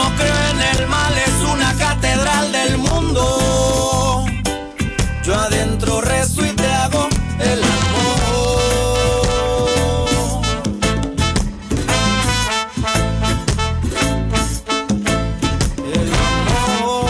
creo en el mal, es una catedral del mundo. Yo adentro rezo y te hago el amor. El amor.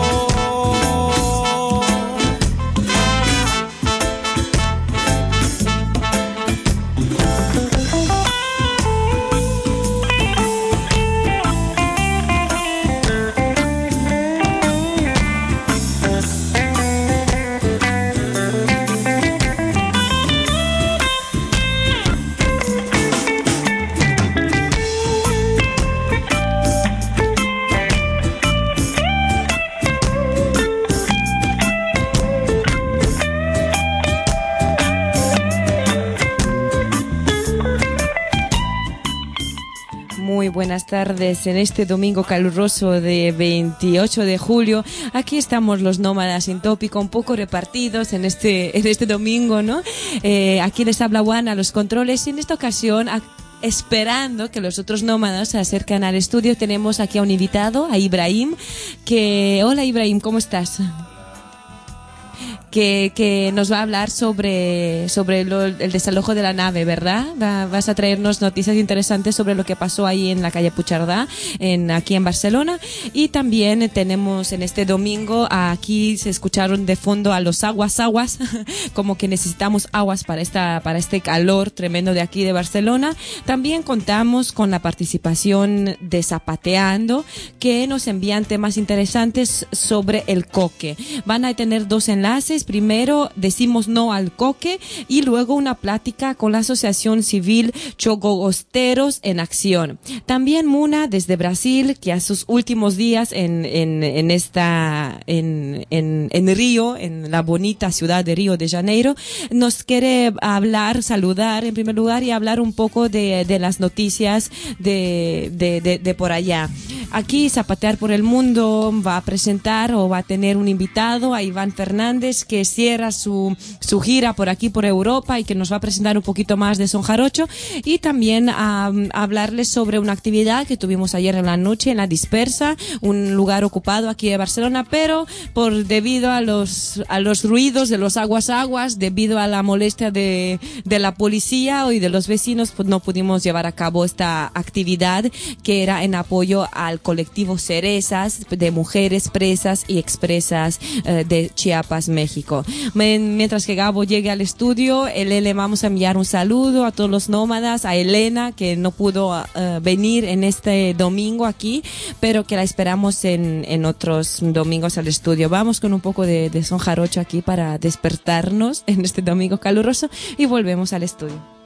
Muy buenas tardes en este domingo caluroso de 28 de julio. Aquí estamos los nómadas sin tópico, un poco repartidos en este domingo, ¿no? Aquí les habla Juan a los controles y en esta ocasión, esperando que los otros nómadas se acerquen al estudio, tenemos aquí a un invitado, a Ibrahim, Hola Ibrahim, ¿cómo estás? Que nos va a hablar sobre el desalojo de la nave, ¿verdad? Vas a traernos noticias interesantes sobre lo que pasó ahí en la calle Puigcerdà, aquí en Barcelona. Y también tenemos en este domingo, aquí se escucharon de fondo a los aguas, como que necesitamos aguas para este calor tremendo de aquí de Barcelona. También contamos con la participación de Zapateando, que nos envían temas interesantes sobre el coque. Van a tener dos enlaces. Primero decimos no al coque y luego una plática con la Asociación Civil Chogogosteros en Acción. También Muna desde Brasil, que a sus últimos días en Río, en la bonita ciudad de Río de Janeiro, nos quiere saludar en primer lugar y hablar un poco de las noticias de por allá. Aquí Zapatear por el Mundo va a presentar o va a tener un invitado, a Iván Fernández, que cierra su gira por aquí, por Europa, y que nos va a presentar un poquito más de son jarocho, y también a hablarles sobre una actividad que tuvimos ayer en la noche en La Dispersa, un lugar ocupado aquí de Barcelona, pero debido a los ruidos de los aguas, debido a la molestia de la policía y de los vecinos, pues no pudimos llevar a cabo esta actividad que era en apoyo al colectivo Cerezas, de mujeres presas y expresas de Chiapas, México. Mientras que Gabo llegue al estudio, le vamos a enviar un saludo a todos los nómadas, a Elena, que no pudo venir en este domingo aquí, pero que la esperamos en otros domingos al estudio. Vamos con un poco de son jarocho aquí para despertarnos en este domingo caluroso y volvemos al estudio.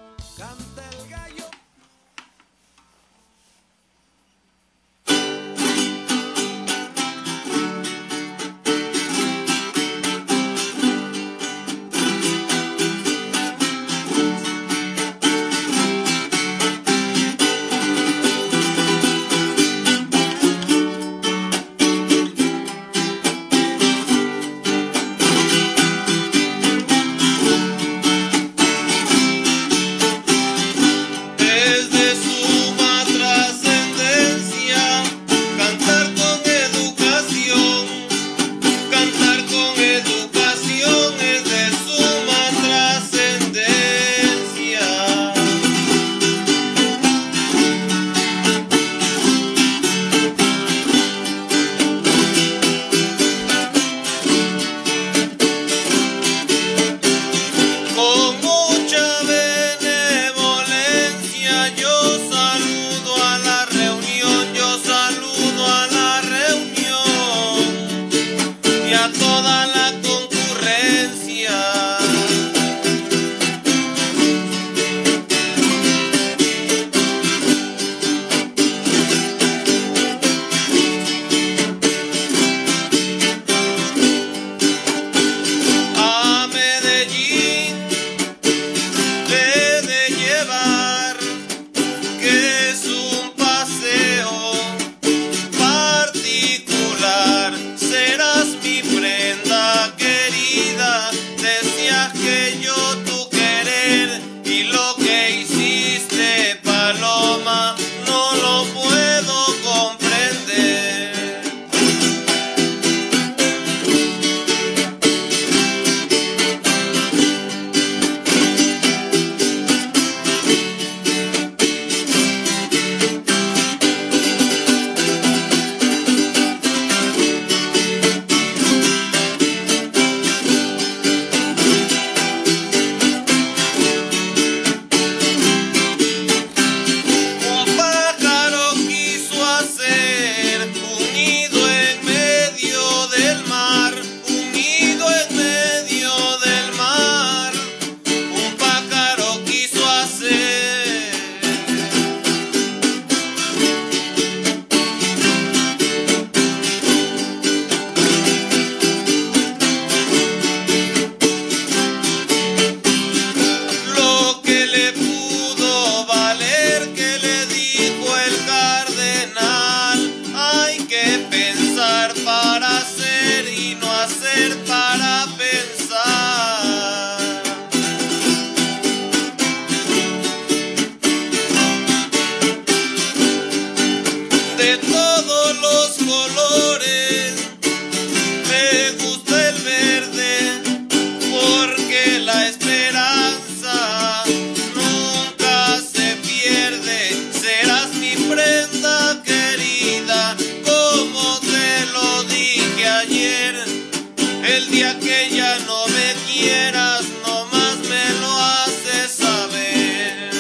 el día que ya no me quieras, nomás me lo haces saber.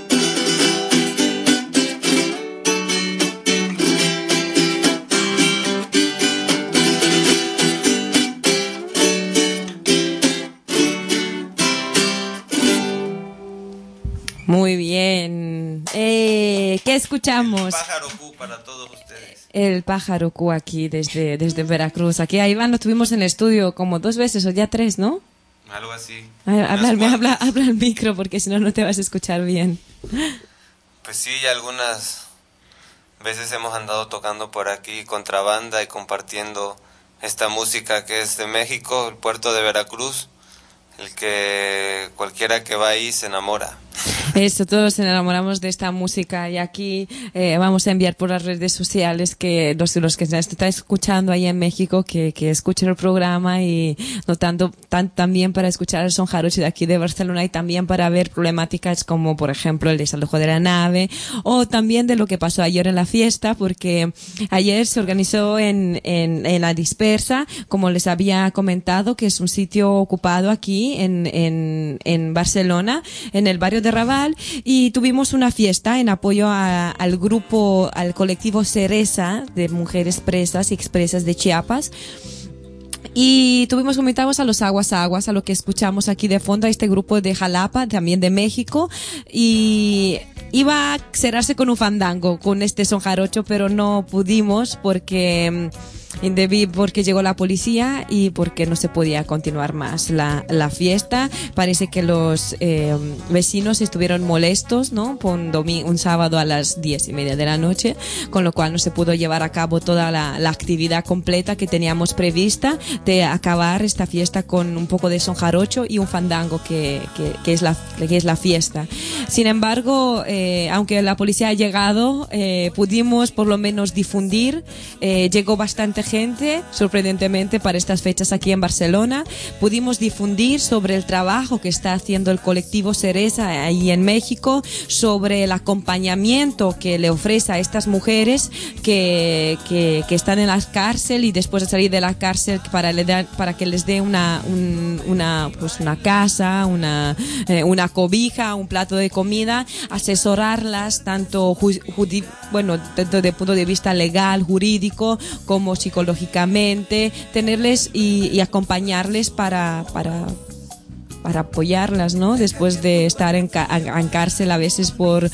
Muy bien. ¿Qué escuchamos? El pájaro Q para todos ustedes. El pájaro Q aquí desde Veracruz. Aquí a Iván lo tuvimos en el estudio como 2 veces o ya 3, ¿no? Algo así. Habla al micro porque si no, no te vas a escuchar bien. Pues sí, algunas veces hemos andado tocando por aquí contrabanda y compartiendo esta música que es de México, el puerto de Veracruz, el que cualquiera que va ahí se enamora. Eso, todos nos enamoramos de esta música y aquí vamos a enviar por las redes sociales que los que están escuchando ahí en México que escuchen el programa y no tanto también para escuchar el son jarocho de aquí de Barcelona y también para ver problemáticas como por ejemplo el desalojo de la nave o también de lo que pasó ayer en la fiesta, porque ayer se organizó en la Dispersa, como les había comentado, que es un sitio ocupado aquí en Barcelona, en el barrio de Raval, y tuvimos una fiesta en apoyo al grupo, al colectivo Cereza de mujeres presas y expresas de Chiapas. Y invitamos a los Aguas, a lo que escuchamos aquí de fondo, a este grupo de Jalapa, también de México, y iba a cerrarse con un fandango, con este son jarocho, pero no pudimos porque llegó la policía y porque no se podía continuar más la fiesta. Parece que los vecinos estuvieron molestos, ¿no? Por un sábado a las 10:30 de la noche, con lo cual no se pudo llevar a cabo toda la actividad completa que teníamos prevista de acabar esta fiesta con un poco de son jarocho y un fandango que es la fiesta. Sin embargo, aunque la policía ha llegado, pudimos por lo menos difundir, llegó bastante gente, sorprendentemente, para estas fechas aquí en Barcelona. Pudimos difundir sobre el trabajo que está haciendo el colectivo Cereza ahí en México, sobre el acompañamiento que le ofrece a estas mujeres que están en la cárcel y después de salir de la cárcel para que les dé una casa, una cobija, un plato de comida, asesorarlas tanto desde el punto de vista legal, jurídico, como psicológicamente, tenerles y acompañarles para apoyarlas, ¿no? Después de estar en cárcel a veces por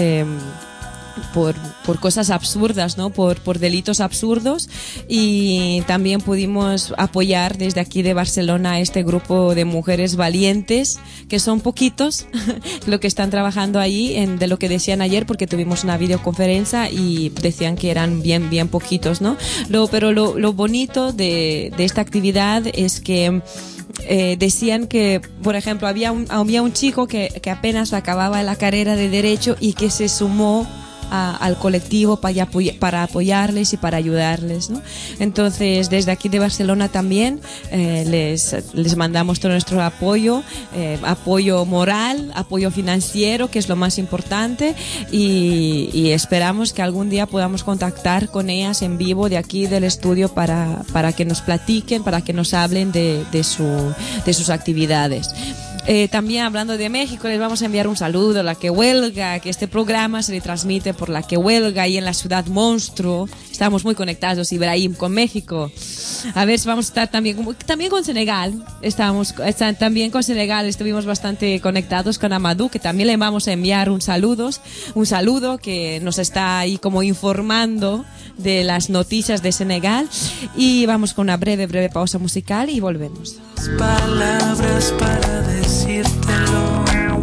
cosas absurdas, ¿no? Por delitos absurdos. Y también pudimos apoyar desde aquí de Barcelona a este grupo de mujeres valientes, que son poquitos lo que están trabajando ahí, de lo que decían ayer, porque tuvimos una videoconferencia y decían que eran bien poquitos, ¿no? Pero lo bonito de esta actividad es que decían que, por ejemplo, había un chico que apenas acababa la carrera de Derecho y que se sumó al colectivo para apoyarles y para ayudarles, ¿no? Entonces, desde aquí de Barcelona también les mandamos todo nuestro apoyo moral, apoyo financiero, que es lo más importante, y esperamos que algún día podamos contactar con ellas en vivo de aquí del estudio para que nos platiquen, para que nos hablen de sus actividades. También hablando de México, les vamos a enviar un saludo a La Que Huelga, que este programa se le transmite por La Que Huelga y en la ciudad monstruo. Estamos muy conectados, Ibrahim, con México. A ver si vamos a estar también con Senegal. También con Senegal estuvimos bastante conectados, con Amadou, que también le vamos a enviar un saludo que nos está ahí como informando de las noticias de Senegal. Y vamos con una breve pausa musical y volvemos. Palabras para decírtelo,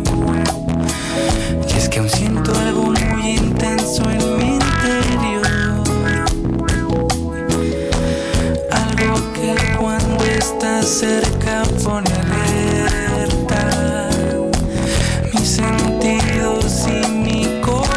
y es que aún siento algo muy intenso en mi interior, algo que cuando estás cerca pone alerta mis sentidos y mi corazón.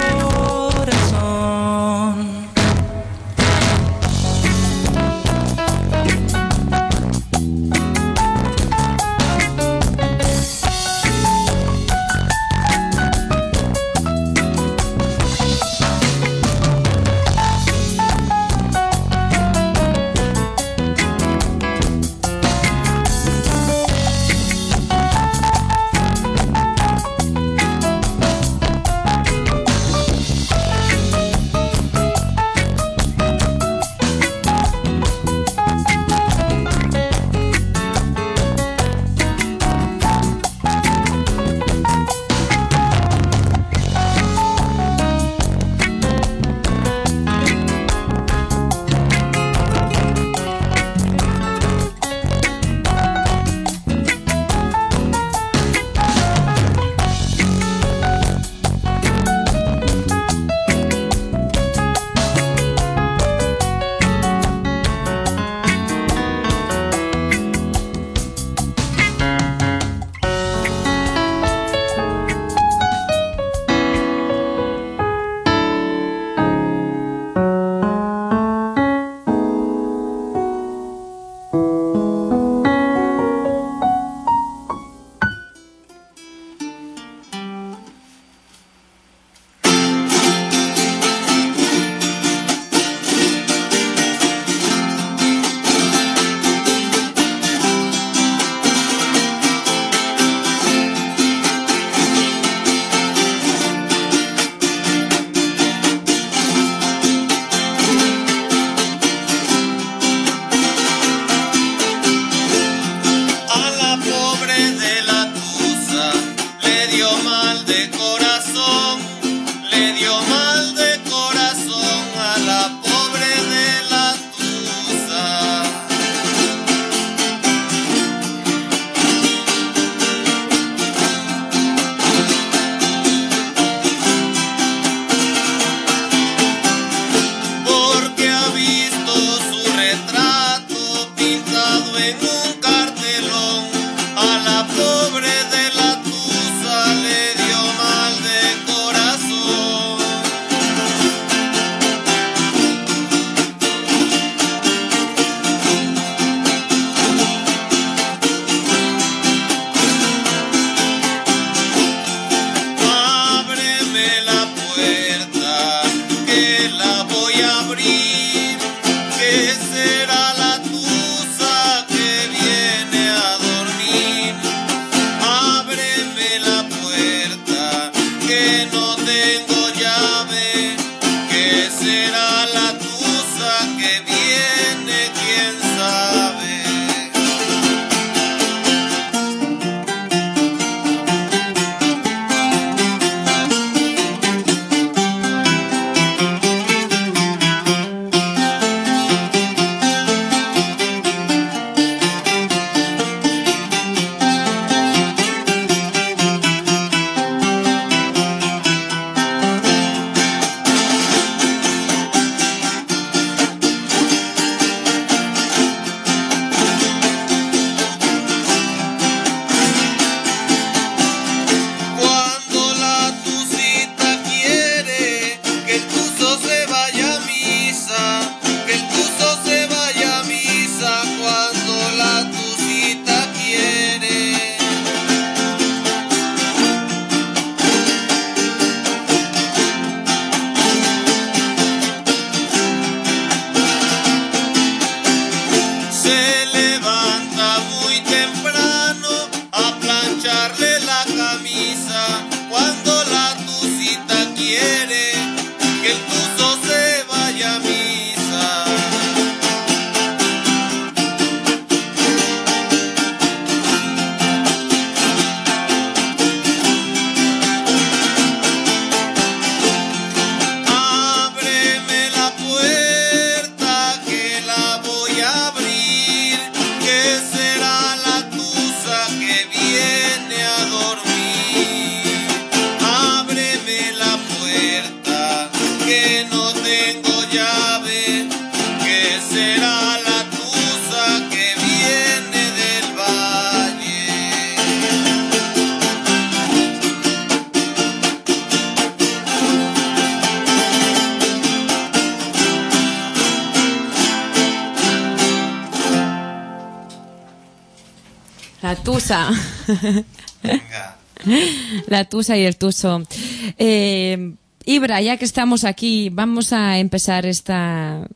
La tusa. Venga. La tusa y el tuso. Ibra, ya que estamos aquí, vamos a empezar esta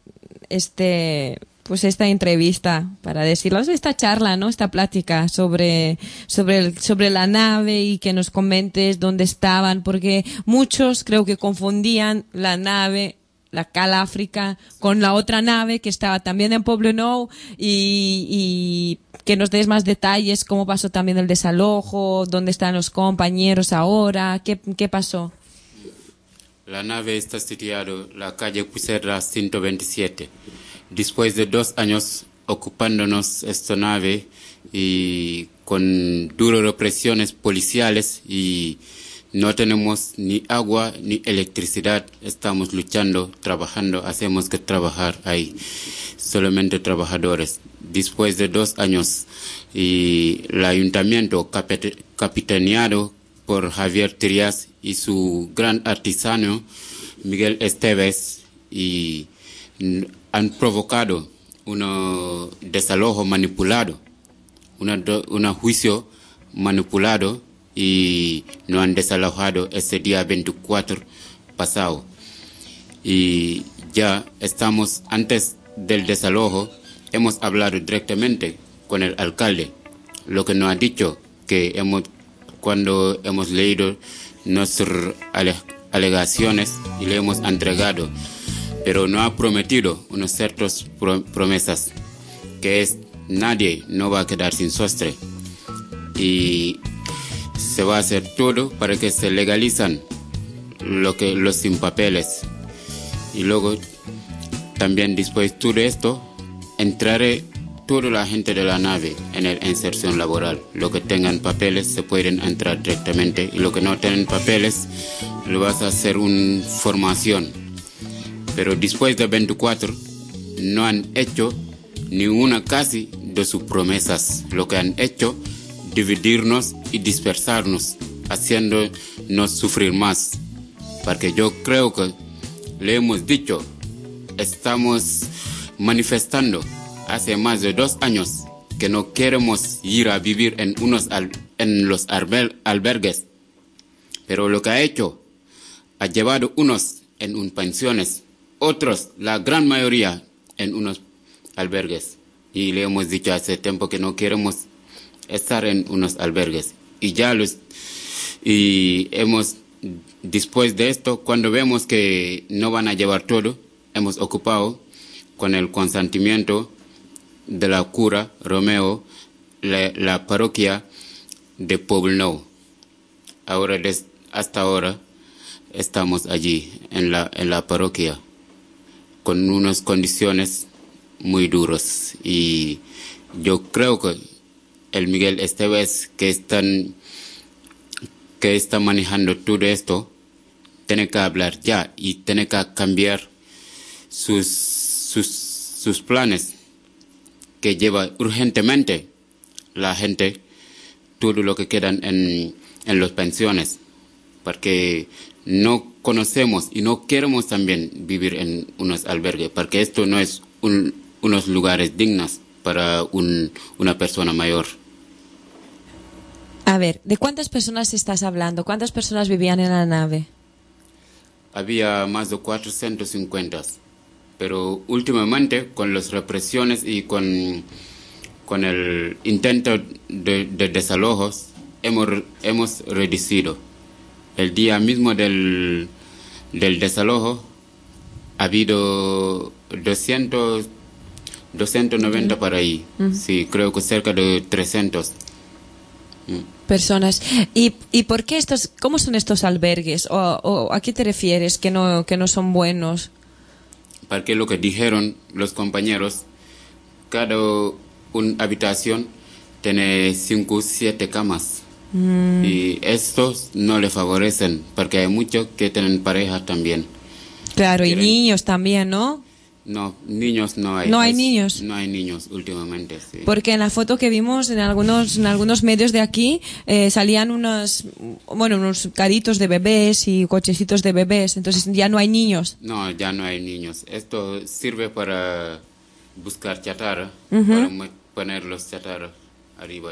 entrevista, para decirlo, esta charla, ¿no? Esta plática sobre la nave, y que nos comentes dónde estaban, porque muchos creo que confundían la nave, la Caláfrica, con la otra nave que estaba también en Poblenou, y que nos des más detalles, cómo pasó también el desalojo, dónde están los compañeros ahora, qué pasó. La nave está situada en la calle Pucerra 127. Después de 2 años ocupándonos esta nave y con duras represiones policiales, y no tenemos ni agua ni electricidad, estamos luchando, trabajando, hacemos que trabajar ahí, solamente trabajadores. Después de 2 años, y el ayuntamiento capitaneado por Javier Trias y su gran artesano Miguel Esteves, y han provocado un desalojo manipulado, un juicio manipulado, y nos han desalojado ese día 24 pasado. Y ya estamos, antes del desalojo, hemos hablado directamente con el alcalde, lo que nos ha dicho que cuando hemos leído nuestras alegaciones y le hemos entregado, pero no ha prometido unas ciertas promesas, que es nadie no va a quedar sin sostre, y se va a hacer todo para que se legalizan los sin papeles. Y luego también, después de todo esto, entraré toda la gente de la nave en la inserción laboral. Los que tengan papeles se pueden entrar directamente, y los que no tienen papeles le vas a hacer una formación. Pero después de 24 no han hecho ni una casi de sus promesas. Lo que han hecho, dividirnos y dispersarnos, haciéndonos sufrir más. Porque yo creo que le hemos dicho, estamos manifestando hace más de 2 años que no queremos ir a vivir en los albergues. Pero lo que ha hecho, ha llevado unos en pensiones, otros, la gran mayoría, en unos albergues. Y le hemos dicho hace tiempo que no queremos estar en unos albergues. Después de esto, cuando vemos que no van a llevar todo, hemos ocupado con el consentimiento de la cura Romeo la parroquia de Poblenou. Hasta ahora estamos allí en la parroquia con unas condiciones muy duras, y yo creo que el Miguel Esteves que está manejando todo esto tiene que hablar ya y tiene que cambiar sus planes, que lleva urgentemente la gente todo lo que quedan en las pensiones, porque no conocemos y no queremos también vivir en unos albergues, porque esto no es unos lugares dignos para una persona mayor. A ver, ¿de cuántas personas estás hablando? ¿Cuántas personas vivían en la nave? Había más de 450, pero últimamente con las represiones y con el intento de desalojos hemos reducido. El día mismo del desalojo ha habido 290 para ahí. Sí, creo que cerca de 300 personas. ¿Y por qué cómo son estos albergues? ¿O a qué te refieres que no son buenos? Porque lo que dijeron los compañeros, cada una habitación tiene 5 o 7 camas. Y estos no le favorecen, porque hay muchos que tienen pareja también. Claro, y niños también, ¿no? No, niños no hay. ¿No hay niños? No hay niños últimamente, sí. Porque en la foto que vimos en algunos medios de aquí salían unos carritos de bebés y cochecitos de bebés, entonces ya no hay niños. No, ya no hay niños. Esto sirve para buscar chatarra, para poner los chatarras arriba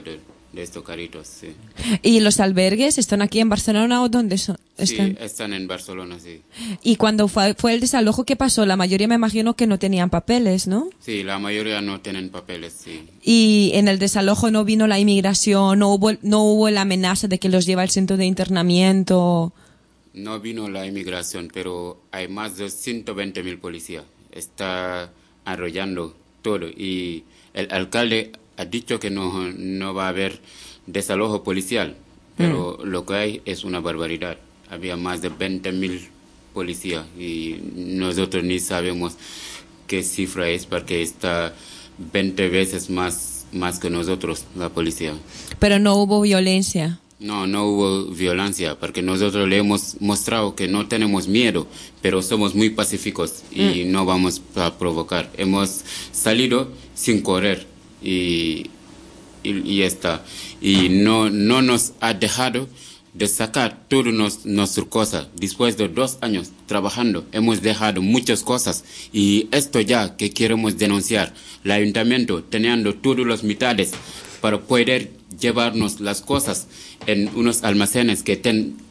de estos carritos, sí. ¿Y los albergues están aquí en Barcelona o dónde están? Sí, están en Barcelona, sí. Y cuando fue el desalojo, ¿qué pasó? La mayoría me imagino que no tenían papeles, ¿no? Sí, la mayoría no tienen papeles, sí. Y en el desalojo no vino la inmigración, no hubo la amenaza de que los lleva al centro de internamiento. No vino la inmigración, pero hay más de 120.000 policías. Está arrollando todo. Y el alcalde ha dicho que no va a haber desalojo policial, pero lo que hay es una barbaridad. Había más de 20.000 policías y nosotros ni sabemos qué cifra es porque está 20 veces más que nosotros, la policía. Pero no hubo violencia. No hubo violencia, porque nosotros le hemos mostrado que no tenemos miedo, pero somos muy pacíficos y no vamos a provocar. Hemos salido sin correr y está. Y no nos ha dejado de sacar todas nuestras cosas. Después de 2 años trabajando, hemos dejado muchas cosas y esto ya que queremos denunciar. El ayuntamiento teniendo todas las mitades para poder llevarnos las cosas en unos almacenes que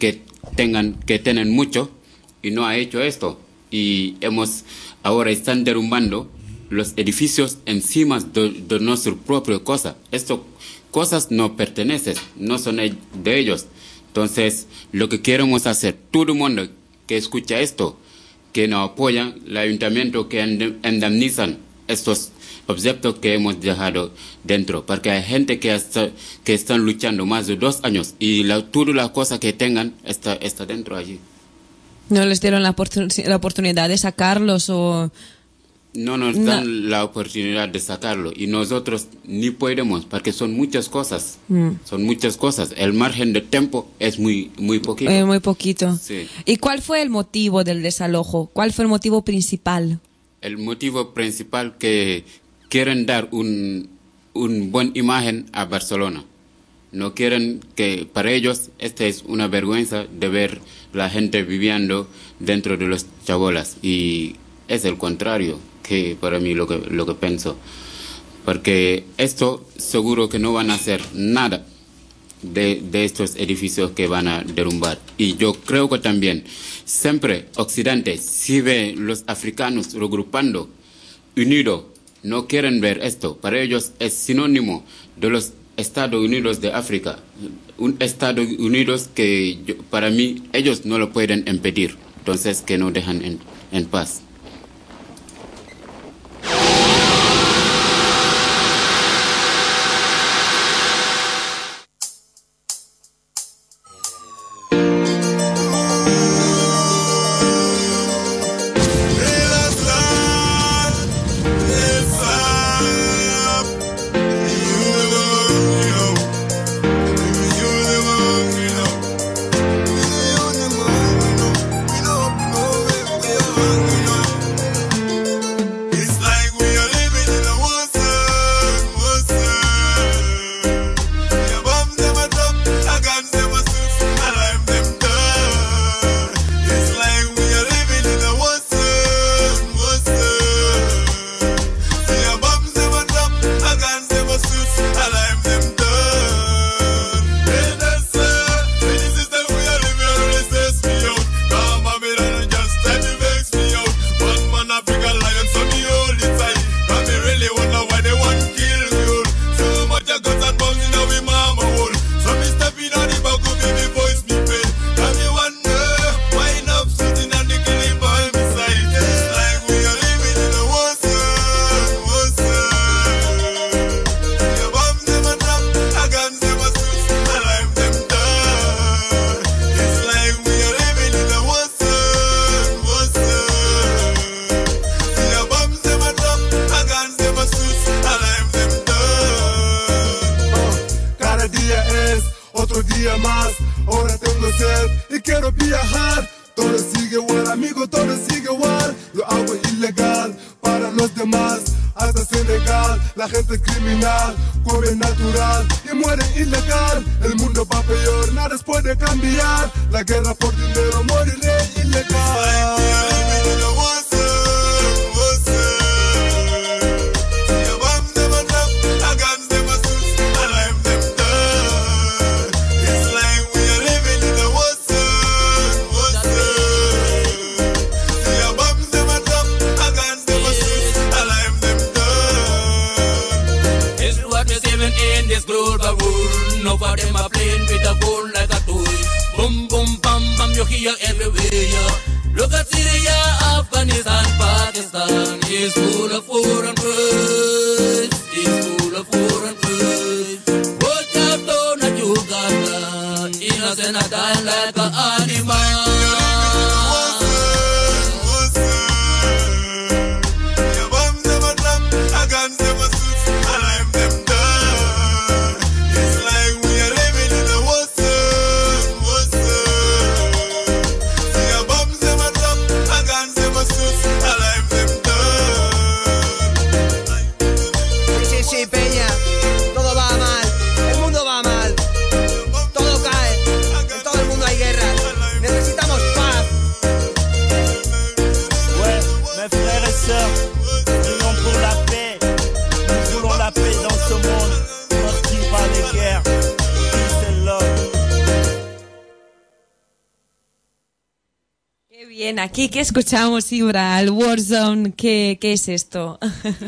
tienen mucho y no ha hecho esto. Y ahora están derrumbando los edificios encima de nuestra propia cosa. Estas cosas no pertenecen, no son de ellos. Entonces, lo que queremos hacer, todo el mundo que escucha esto, que nos apoyan, el ayuntamiento que indemnizan estos objetos que hemos dejado dentro, porque hay gente que están luchando más de 2 años y todas las cosas que tengan está dentro allí. ¿No les dieron la oportunidad de sacarlos o...? No nos dan la oportunidad de sacarlo y nosotros ni podemos porque son muchas cosas. Son muchas cosas. El margen de tiempo es muy poquito. Muy poquito. Sí. ¿Y cuál fue el motivo del desalojo? ¿Cuál fue el motivo principal? El motivo principal que quieren dar un buen imagen a Barcelona. No quieren que para ellos esta es una vergüenza de ver la gente viviendo dentro de los chabolas y es el contrario que para mí lo que pienso, porque esto seguro que no van a hacer nada de estos edificios que van a derrumbar. Y yo creo que también siempre Occidente, si ve los africanos regrupando unidos, no quieren ver esto. Para ellos es sinónimo de los Estados Unidos de África, un Estados Unidos que para mí ellos no lo pueden impedir, entonces que no dejan en paz. enough of them are playing with a phone like a toy. Boom, boom, bam, bam, you hear everywhere. Look at Syria, Afghanistan, Pakistan. It's full of foreign birds. It's full of foreign birds. What have done at Uganda? Innocent are dying like an animal. Bien, aquí que escuchamos, Ibra, el Warzone, ¿qué es esto?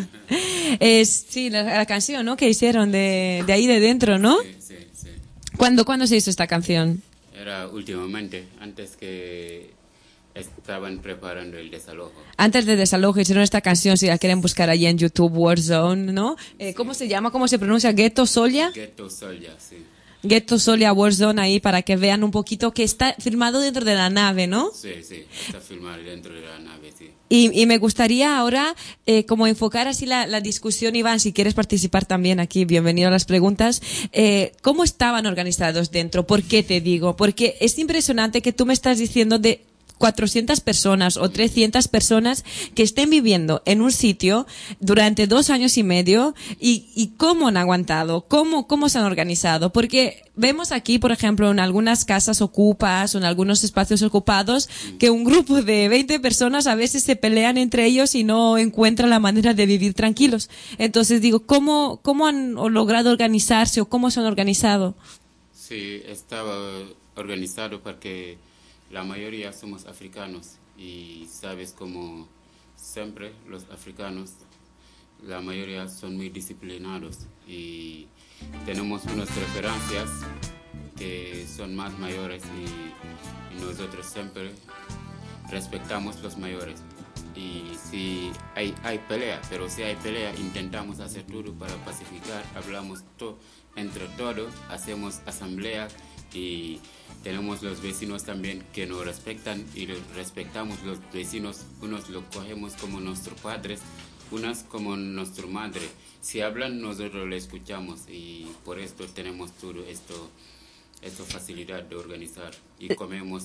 Es, sí, la canción, ¿no? Que hicieron de ahí de dentro, ¿no? Sí. ¿Cuándo se hizo esta canción? Era últimamente, antes que estaban preparando el desalojo. Antes del desalojo hicieron esta canción, si la quieren buscar allí en YouTube, Warzone, ¿no? ¿Cómo se llama? ¿Cómo se pronuncia? ¿Ghetto Solia? Ghetto Solia, sí. Ghetto Solia Warzone ahí para que vean un poquito que está filmado dentro de la nave, ¿no? Sí, está filmado dentro de la nave, sí. Y me gustaría ahora como enfocar así la discusión, Iván, si quieres participar también aquí, bienvenido a las preguntas. ¿Cómo estaban organizados dentro? ¿Por qué te digo? Porque es impresionante que tú me estás diciendo de 400 personas o 300 personas que estén viviendo en un sitio durante 2 años y medio y cómo han aguantado, cómo se han organizado. Porque vemos aquí, por ejemplo, en algunas casas ocupas o en algunos espacios ocupados que un grupo de 20 personas a veces se pelean entre ellos y no encuentran la manera de vivir tranquilos. Entonces digo, ¿cómo han logrado organizarse o cómo se han organizado? Sí, estaba organizado porque la mayoría somos africanos y sabes como siempre los africanos, la mayoría son muy disciplinados y tenemos unas referencias que son más mayores y nosotros siempre respetamos los mayores. Y si hay pelea, pero si hay pelea intentamos hacer todo para pacificar, hablamos entre todos, hacemos asamblea y tenemos los vecinos también que nos respetan y respetamos los vecinos, unos los cogemos como nuestros padres, unas como nuestra madre. Si hablan nosotros le escuchamos y por esto tenemos todo esta facilidad de organizar y comemos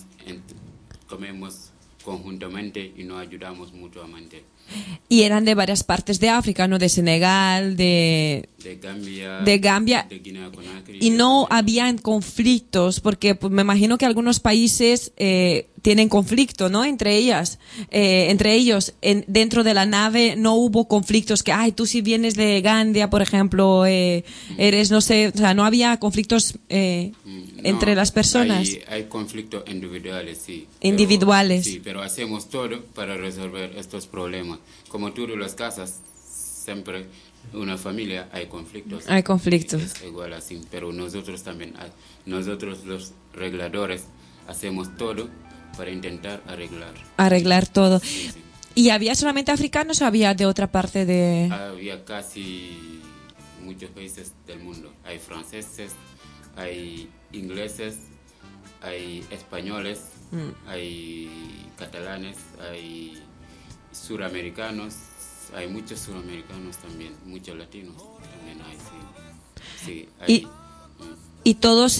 conjuntamente y nos ayudamos mutuamente. Y eran de varias partes de África, ¿no? De Senegal, de Gambia, de Guinea-Conakry. Y no habían conflictos, porque pues, me imagino que algunos países tienen conflicto, ¿no? Entre ellos, dentro de la nave no hubo conflictos que, tú si vienes de Gambia, por ejemplo, eres, no sé, o sea, no había conflictos entre las personas. Hay conflictos individuales, sí. Individuales. Pero hacemos todo para resolver estos problemas. Como todas las casas, siempre una familia hay conflictos. Hay conflictos. Es igual así, pero nosotros también, nosotros los arregladores, hacemos todo para intentar arreglar todo. Sí. ¿Y había solamente africanos o había de otra parte de...? Había casi muchos países del mundo. Hay franceses, hay ingleses, hay españoles, hay catalanes, hay suramericanos, hay muchos suramericanos también, muchos latinos también hay, sí. Sí, hay, y todos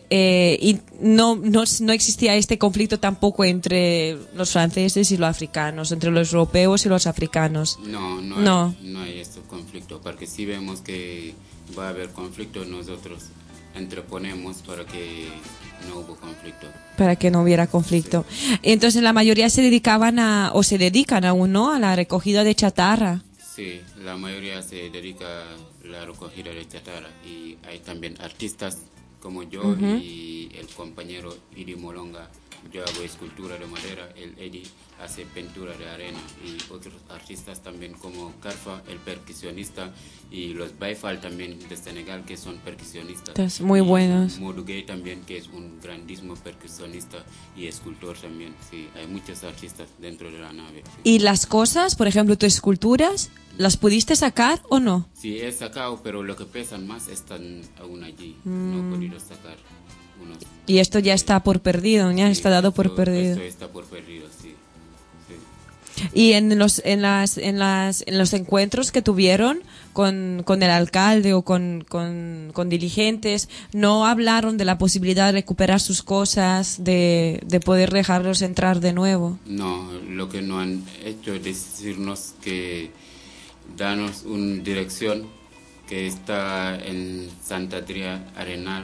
no existía este conflicto tampoco entre los franceses y los africanos, entre los europeos y los africanos. No hay este conflicto, porque si vemos que va a haber conflicto, nosotros entreponemos para que no hubo conflicto. Para que no hubiera conflicto. Sí. Entonces la mayoría se dedicaban o se dedican aún, ¿no? A la recogida de chatarra. Sí, la mayoría se dedica a la recogida de chatarra y hay también artistas como yo y el compañero Idi Molonga yo hago escultura de madera, el Eddie hace pintura de arena y otros artistas también como Carfa, el percusionista, y los Baifal también de Senegal que son percusionistas. Estás muy buenos. Modou Gueye también que es un grandísimo percusionista y escultor también. Sí, hay muchos artistas dentro de la nave. Sí. ¿Y las cosas, por ejemplo, tus esculturas, las pudiste sacar o no? Sí, he sacado, pero lo que pesan más están aún allí. No he podido sacar unos. Y esto ya está por perdido, ya está dado por perdido. Esto está por perdido, sí. Y en los encuentros que tuvieron con el alcalde o con dirigentes, ¿no hablaron de la posibilidad de recuperar sus cosas, de poder dejarlos entrar de nuevo? No, lo que no han hecho es decirnos que danos una dirección que está en Santander Arenal,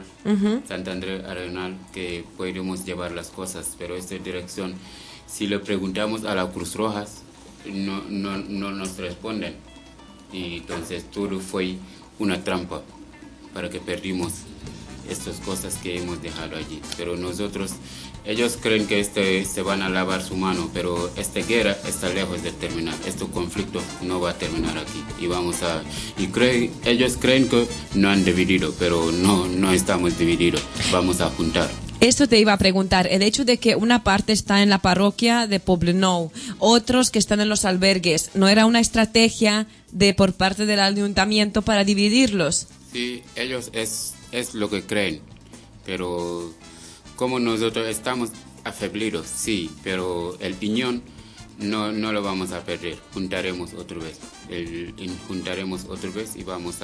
que podemos llevar las cosas, pero esta dirección, si le preguntamos a la Cruz Roja, no nos responden. Y entonces todo fue una trampa para que perdimos estas cosas que hemos dejado allí. Pero ellos creen que se van a lavar su mano, pero esta guerra está lejos de terminar. Este conflicto no va a terminar aquí. Ellos creen que no han dividido, pero no estamos divididos. Vamos a juntar. Esto te iba a preguntar, el hecho de que una parte está en la parroquia de Poblenou, otros que están en los albergues, ¿no era una estrategia por parte del ayuntamiento para dividirlos? Sí, ellos es lo que creen, pero como nosotros estamos afeblidos, sí, pero el piñón no lo vamos a perder, juntaremos otra vez y vamos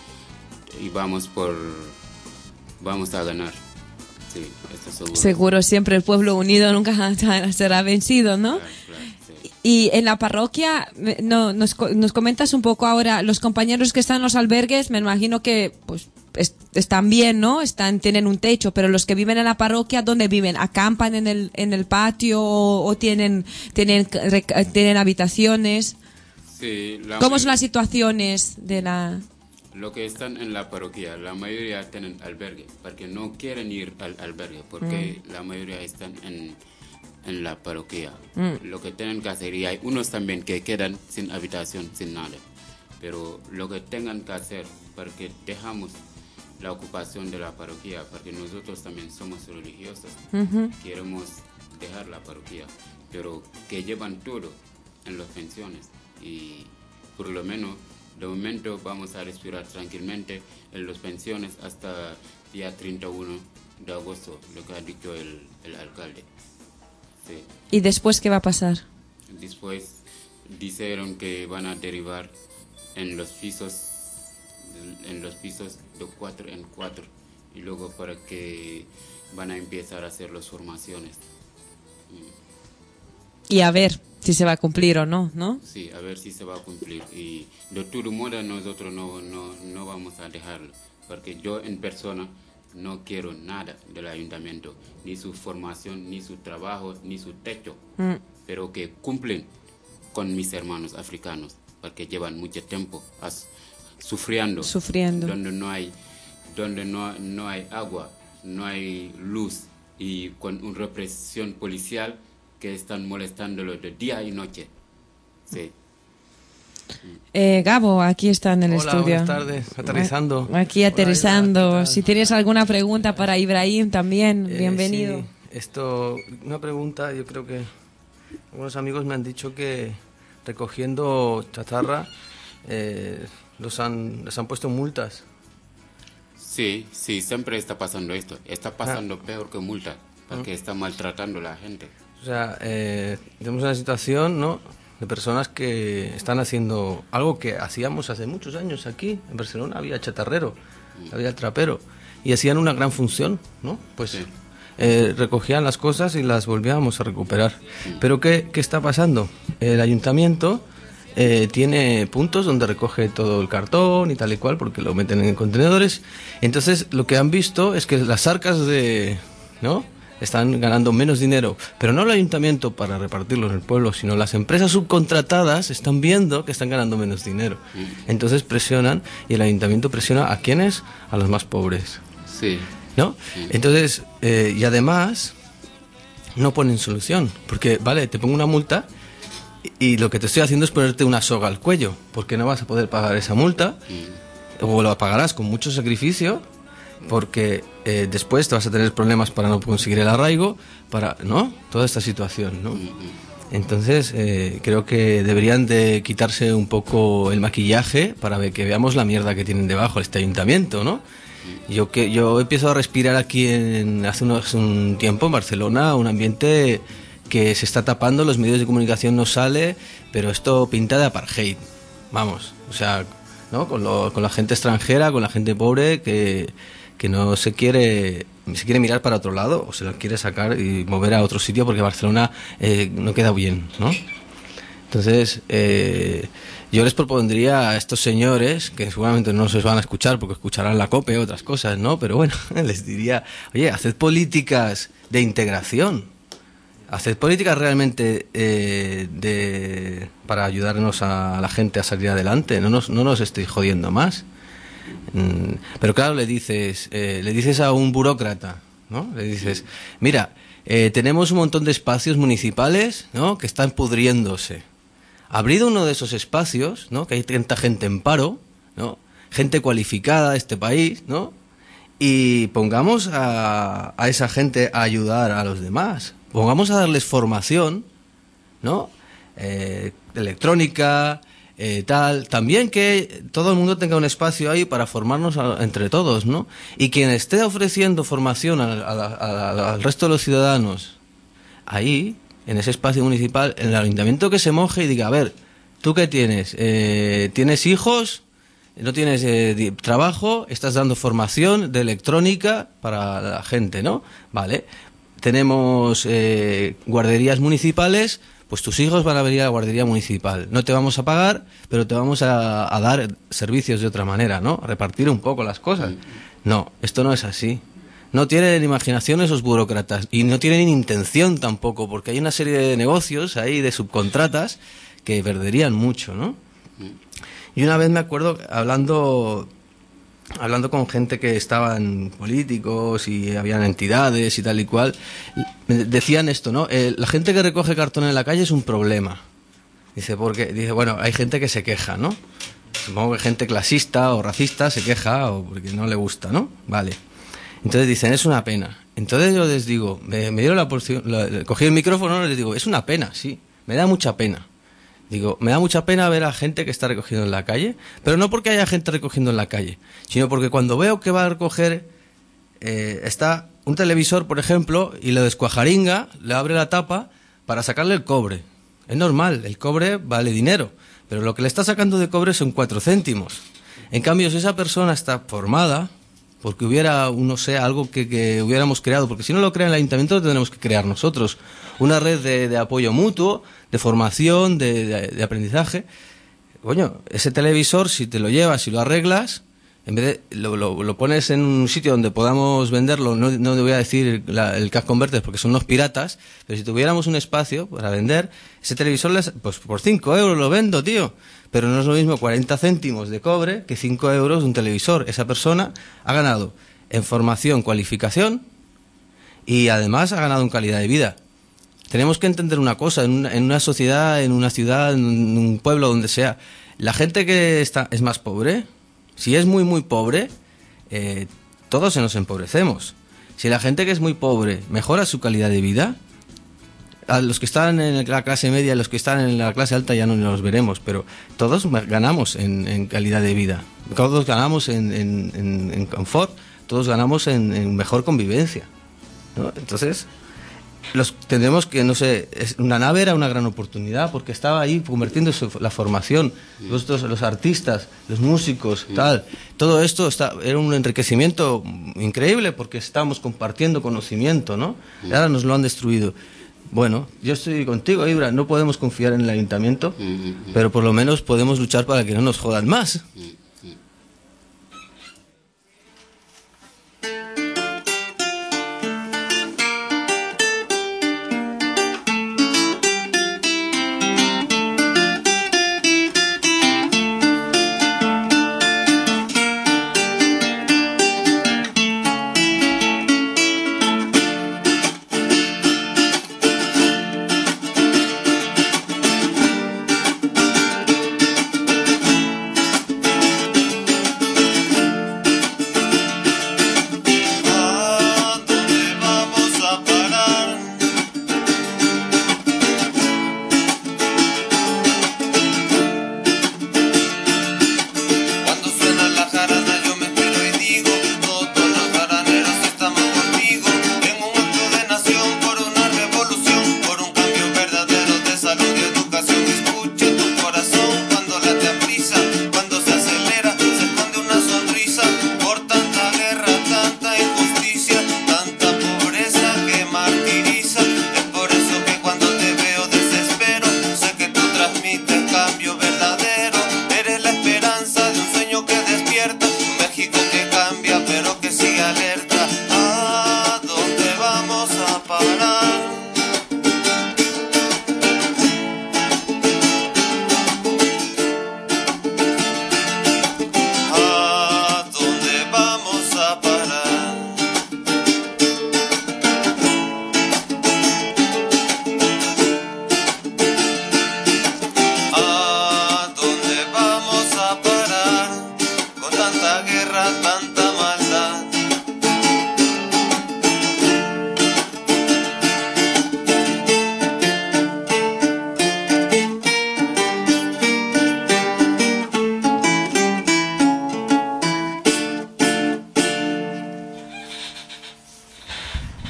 a ganar. Sí, esto seguro. Seguro, siempre el pueblo unido nunca será vencido, ¿no? Claro, sí. Y en la parroquia, nos comentas un poco ahora, los compañeros que están en los albergues, me imagino que pues están bien, ¿no? Tienen un techo, pero los que viven en la parroquia, ¿dónde viven? ¿Acampan en el patio o tienen habitaciones? Sí, ¿Cómo son las situaciones de la...? Lo que están en la parroquia, la mayoría tienen albergue, porque no quieren ir al albergue, porque la mayoría están en la parroquia. Lo que tienen que hacer, y hay unos también que quedan sin habitación, sin nada. Pero lo que tengan que hacer, porque dejamos la ocupación de la parroquia, porque nosotros también somos religiosos, queremos dejar la parroquia, pero que llevan todo en las pensiones, y por lo menos de momento vamos a respirar tranquilamente en las pensiones hasta día 31 de agosto, lo que ha dicho el alcalde. Sí. ¿Y después qué va a pasar? Después dijeron que van a derivar en los pisos de 4 en 4 y luego para que van a empezar a hacer las formaciones. Y a ver si se va a cumplir o no, ¿no? Sí, a ver si se va a cumplir. Y de todo modo nosotros no vamos a dejarlo, porque yo en persona no quiero nada del ayuntamiento, ni su formación, ni su trabajo, ni su techo, pero que cumplen con mis hermanos africanos, porque llevan mucho tiempo sufriendo. Donde no hay agua, no hay luz, y con una represión policial que están molestándolo de día y noche. Sí. Gabo, aquí está en el estudio. Buenas tardes, aterrizando. Aquí aterrizando. Si tienes alguna pregunta para Ibrahim también, bienvenido. Sí, una pregunta, yo creo que algunos amigos me han dicho que recogiendo chatarra les han puesto multas. Sí, siempre está pasando esto. Está pasando peor que multa, porque está maltratando a la gente. O sea, tenemos una situación, ¿no?, de personas que están haciendo algo que hacíamos hace muchos años aquí en Barcelona. Había chatarrero, había trapero, y hacían una gran función, ¿no? Pues sí. Recogían las cosas y las volvíamos a recuperar. Pero ¿qué está pasando? El ayuntamiento tiene puntos donde recoge todo el cartón y tal y cual, porque lo meten en contenedores. Entonces lo que han visto es que las arcas ¿no?, están ganando menos dinero, pero no el ayuntamiento para repartirlo en el pueblo, sino las empresas subcontratadas están viendo que están ganando menos dinero. Entonces presionan, y el ayuntamiento presiona ¿a quiénes? A los más pobres. Sí. ¿No? Sí. Entonces, y además, no ponen solución. Porque, vale, te pongo una multa y lo que te estoy haciendo es ponerte una soga al cuello, porque no vas a poder pagar esa multa, o lo pagarás con mucho sacrificio, porque después te vas a tener problemas para no conseguir el arraigo, ¿no? Toda esta situación, ¿no? Entonces, creo que deberían de quitarse un poco el maquillaje para que veamos la mierda que tienen debajo este ayuntamiento, ¿no? Yo empiezo a respirar aquí hace un tiempo en Barcelona un ambiente que se está tapando, los medios de comunicación no sale, pero esto pinta de apartheid, vamos, o sea, ¿no? Con la gente extranjera, con la gente pobre que no se quiere mirar para otro lado, o se la quiere sacar y mover a otro sitio porque Barcelona no queda bien, ¿no? Entonces, yo les propondría a estos señores, que seguramente no se van a escuchar porque escucharán la COPE o otras cosas, ¿no? Pero bueno, les diría, oye, haced políticas de integración, haced políticas realmente para ayudarnos a la gente a salir adelante, no nos estéis jodiendo más. Pero claro, le dices a un burócrata, ¿no? Le dices, mira, tenemos un montón de espacios municipales, ¿no? Que están pudriéndose. Abrid uno de esos espacios, ¿no? Que hay tanta gente en paro, ¿no? Gente cualificada de este país, ¿no? Y pongamos a esa gente a ayudar a los demás. Pongamos a darles formación, ¿no? Electrónica, tal. También que todo el mundo tenga un espacio ahí para formarnos entre todos, ¿no? Y quien esté ofreciendo formación al resto de los ciudadanos ahí, en ese espacio municipal, en el ayuntamiento, que se moje y diga, a ver, ¿tú qué tienes? ¿Tienes hijos? ¿No tienes trabajo? ¿Estás dando formación de electrónica para la gente, no? Vale. Tenemos guarderías municipales, pues tus hijos van a venir a la guardería municipal. No te vamos a pagar, pero te vamos a dar servicios de otra manera, ¿no? A repartir un poco las cosas. No, esto no es así. No tienen imaginación esos burócratas y no tienen intención tampoco, porque hay una serie de negocios ahí, de subcontratas, que perderían mucho, ¿no? Y una vez me acuerdo, hablando con gente que estaban políticos y habían entidades y tal y cual, decían esto, ¿no? La gente que recoge cartón en la calle es un problema. Dice, bueno, hay gente que se queja, ¿no? Supongo que gente clasista o racista se queja o porque no le gusta, ¿no? Vale. Entonces dicen, es una pena. Entonces yo les digo, me dieron la porción, cogí el micrófono y les digo, es una pena, sí, me da mucha pena. Digo, me da mucha pena ver a gente que está recogiendo en la calle, pero no porque haya gente recogiendo en la calle, sino porque cuando veo que va a recoger, está un televisor, por ejemplo, y lo descuajaringa, le abre la tapa para sacarle el cobre. Es normal, el cobre vale dinero, pero lo que le está sacando de cobre son 4 céntimos. En cambio, si esa persona está formada, porque hubiera, no sé, algo que hubiéramos creado, porque si no lo crea el ayuntamiento, lo tendremos que crear nosotros. Una red de apoyo mutuo, de formación, de aprendizaje. Coño, ese televisor, si te lo llevas y lo arreglas, en vez de lo pones en un sitio donde podamos venderlo, no te voy a decir el Cash Converters porque son unos piratas, pero si tuviéramos un espacio para vender, ese televisor, pues por 5 euros lo vendo, tío. Pero no es lo mismo 40 céntimos de cobre que 5 euros de un televisor. Esa persona ha ganado en formación, cualificación y además ha ganado en calidad de vida. Tenemos que entender una cosa, en una sociedad, en una ciudad, en un pueblo, donde sea, la gente que es más pobre, si es muy, muy pobre, todos se nos empobrecemos. Si la gente que es muy pobre mejora su calidad de vida, a los que están en la clase media y los que están en la clase alta ya no los veremos, pero todos ganamos en calidad de vida, todos ganamos en confort, todos ganamos en mejor convivencia, ¿no? Entonces, tendremos que, no sé, una nave era una gran oportunidad porque estaba ahí convirtiéndose la formación, los artistas, los músicos, tal, todo esto era un enriquecimiento increíble porque estábamos compartiendo conocimiento, ¿no? Y ahora nos lo han destruido. Bueno, yo estoy contigo, Ibra, no podemos confiar en el ayuntamiento, pero por lo menos podemos luchar para que no nos jodan más.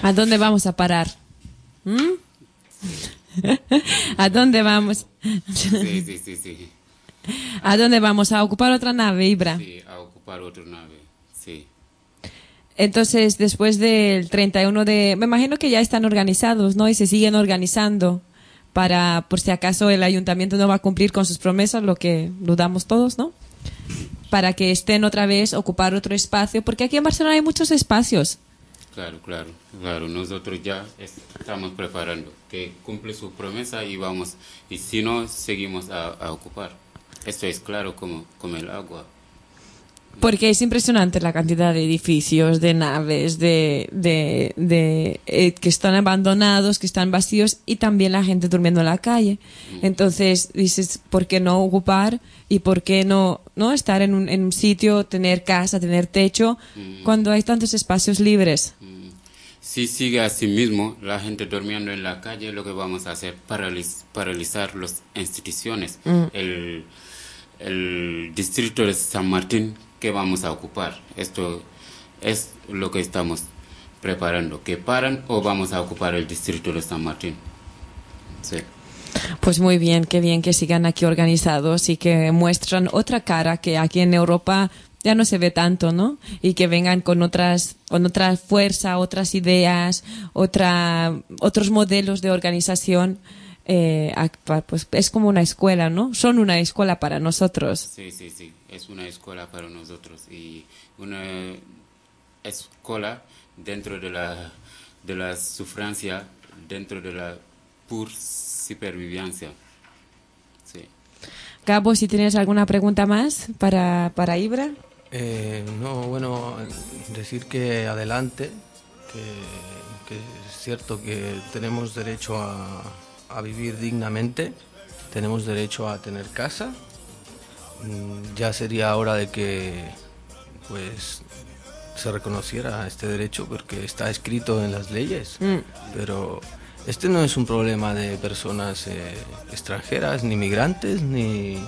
¿A dónde vamos a parar? ¿A dónde vamos? Sí. ¿A dónde vamos? ¿A ocupar otra nave, Ibra? Sí, a ocupar otra nave, sí. Entonces, después del 31 de... Me imagino que ya están organizados, ¿no? Y se siguen organizando para, por si acaso el ayuntamiento no va a cumplir con sus promesas, lo que dudamos todos, ¿no? Para que estén otra vez, ocupar otro espacio, porque aquí en Barcelona hay muchos espacios. Claro. Nosotros ya estamos preparando, que cumple su promesa y vamos, y si no, seguimos a ocupar. Esto es claro como el agua. Porque es impresionante la cantidad de edificios, de naves, que están abandonados, que están vacíos y también la gente durmiendo en la calle. Entonces dices, ¿por qué no ocupar y por qué no estar en un sitio, tener casa, tener techo, cuando hay tantos espacios libres? Si sigue así mismo, la gente durmiendo en la calle, lo que vamos a hacer es paralizar las instituciones. El distrito de San Martín, que vamos a ocupar. Esto es lo que estamos preparando. ¿Que paran o vamos a ocupar el distrito de San Martín? Sí. Pues muy bien, qué bien que sigan aquí organizados y que muestran otra cara que aquí en Europa ya no se ve tanto, ¿no? Y que vengan con otra fuerza, otras ideas, otros modelos de organización. Pues es como una escuela, ¿no? Son una escuela para nosotros. Sí, es una escuela para nosotros y una escuela dentro de la sufrancia, dentro de la pura supervivencia. Sí. Gabo, si tienes alguna pregunta más para Ibra. No, bueno, decir que adelante, que es cierto que tenemos derecho a vivir dignamente, tenemos derecho a tener casa. Ya sería hora de que pues se reconociera este derecho porque está escrito en las leyes, pero este no es un problema de personas extranjeras, ni migrantes, ni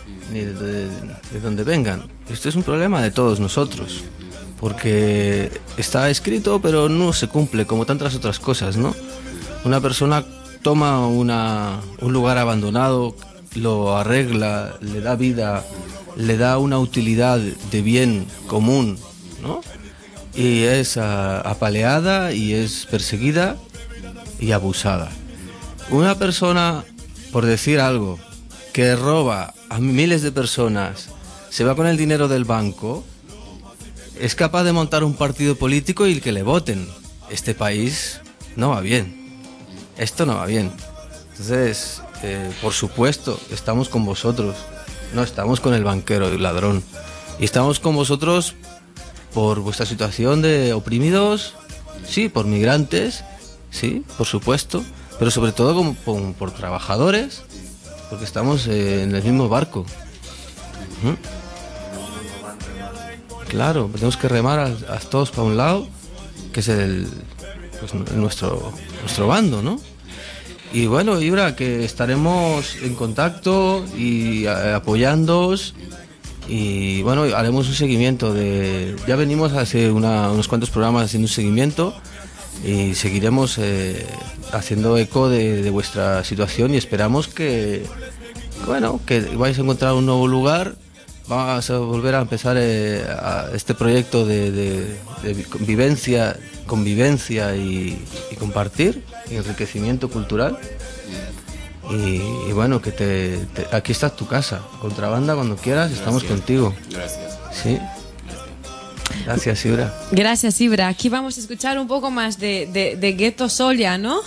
de donde vengan. Este es un problema de todos nosotros, porque está escrito pero no se cumple, como tantas otras cosas, ¿no? Una persona toma un lugar abandonado, lo arregla, le da vida, le da una utilidad de bien común, ¿no? Y es apaleada y es perseguida y abusada. Una persona, por decir algo, que roba a miles de personas, se va con el dinero del banco, es capaz de montar un partido político y que le voten. Este país no va bien. Esto no va bien. Entonces, por supuesto, estamos con vosotros. No estamos con el banquero y el ladrón. Y estamos con vosotros por vuestra situación de oprimidos, sí, por migrantes, sí, por supuesto, pero sobre todo por trabajadores, porque estamos en el mismo barco. Claro, tenemos que remar a todos para un lado, que es nuestro bando, ¿no? Y bueno, Ibra, que estaremos en contacto y apoyándoos. Y bueno, haremos un seguimiento ya venimos hace unos cuantos programas haciendo un seguimiento y seguiremos haciendo eco de vuestra situación y esperamos que vais a encontrar un nuevo lugar. Vamos a volver a empezar este proyecto de convivencia y compartir, y enriquecimiento cultural. Y bueno, que aquí está tu casa, Contrabanda, cuando quieras. Gracias. Estamos contigo. Gracias. Sí. Gracias, Ibra. Gracias, Ibra. Aquí vamos a escuchar un poco más de Ghetto Solia, ¿no?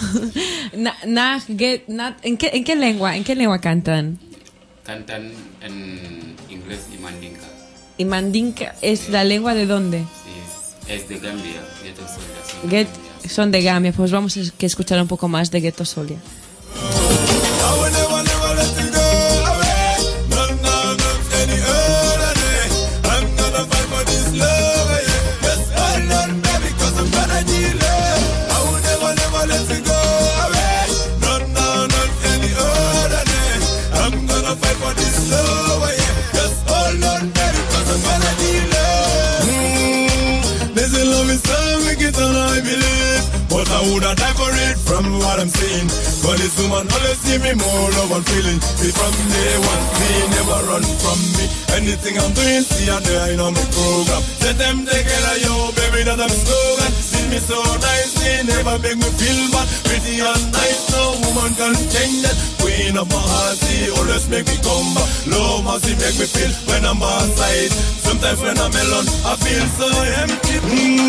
¿En qué lengua cantan? Cantan en inglés y mandinka. ¿Y mandinka es la lengua de dónde? Sí, es de Gambia. Ghetto Solia. Son de Gambia. Pues vamos a escuchar un poco más de Ghetto Solia. But I die for it from what I'm seeing. But this woman always give me more love and feeling. See from day one, me never run from me. Anything I'm doing, see her there in on my program. Set them together, yo, baby, that I'm slogan. See me so nice, they never make me feel bad. Pretty and nice, no woman can change that. Queen of my heart, she always make me come back. Love how she make me feel when I'm outside. Sometimes when I'm alone, I feel so empty.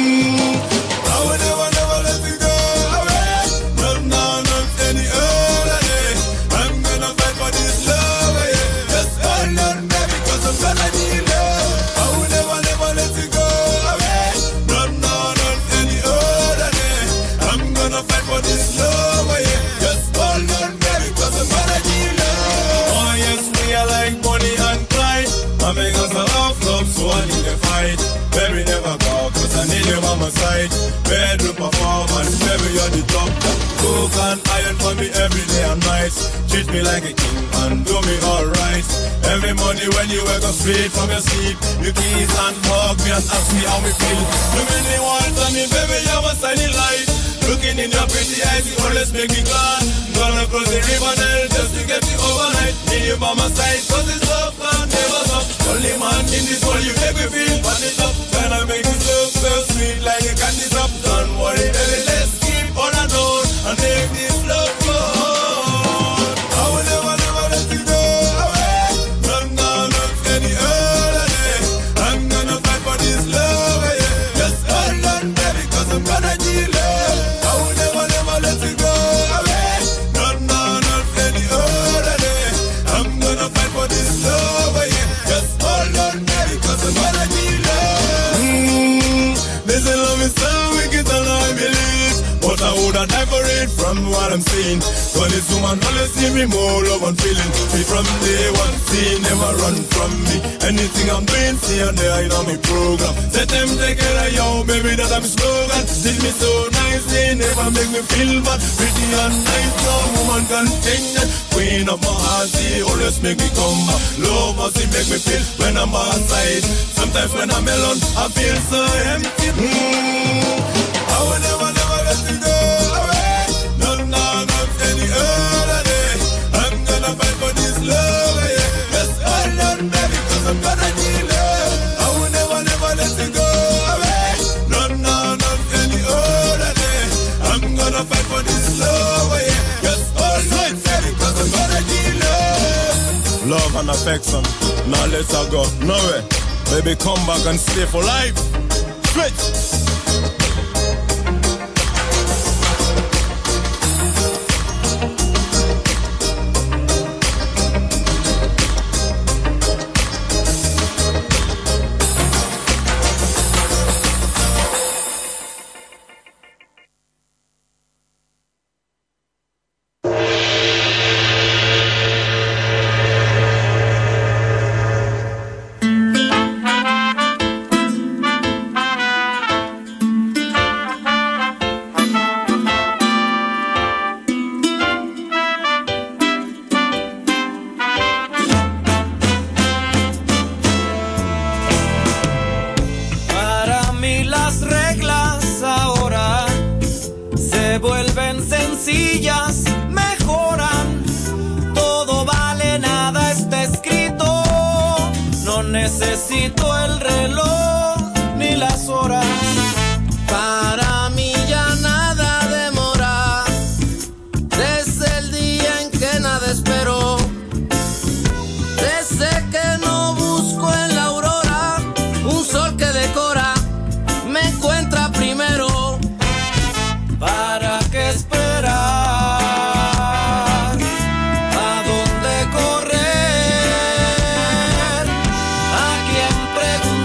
I will never let you go away. Not any other day. I'm gonna fight for this love, yeah. Just hold on, baby, cause I'm gonna need love. I will never let you go away. Not any other day. I'm gonna fight for this love, yeah. Just hold on, baby, cause I'm gonna need love. Oh yes, we are like Bonnie and Clyde. I make us a love, so I need a fight. Baby, never go, cause I need you by my side. Bedroom performance, baby, you're the top. Cook and iron for me every day and night. Treat me like a king and do me alright. Every morning when you wake up straight from your sleep, you kiss and hug me and ask me how me feel. You really want me, baby, you're my shining light. Looking in your pretty eyes, you always make me glad. Gonna cross the river Nile just to get you overnight. Need you by my side, cause this love can never stop. Only man in this world, you make me feel fun it up. When I make this love so sweet like a candy drop. Don't worry, baby, let's keep on and on and make this love go on. I will never let you go away. Not any other day. I'm gonna fight for this love, yeah. Just hold on, baby, cause I'm gonna need love. I will never let you go away. Not any other day. I'm gonna fight for this love, yeah. Just hold on, baby, cause I'm gonna need love. This love is so wicked and I believe. But I would die for it from what I'm seeing. Cause this woman always give me more love and feeling. Me from day one, she never run from me. Anything I'm doing, see her there in on my program. Set them together, yo, baby, that I'm slogan. Did me so nice, they never make me feel bad. Pretty and nice, no woman can change that. Queen of my heart, she always make me come back. Love how she make me feel when I'm outside. Sometimes when I'm alone, I feel so empty. I will never let you go away. Not any other day. I'm gonna fight for this love, yeah. Just hold on, baby, cause I'm gonna need love. I will never let you go away. Not any other day. I'm gonna fight for this love, yeah. Just hold on, baby, cause I'm gonna need love. Love and affection, now let her go. No way. Baby, come back and stay for life. Switch. Necesito el reloj ni las horas. Para mí ya nada demora. Desde el día en que nada espero. Desde que no busco en la aurora un sol que decora, me encuentra primero. ¿Para qué esperar? ¿A dónde correr? ¿A quién preguntar?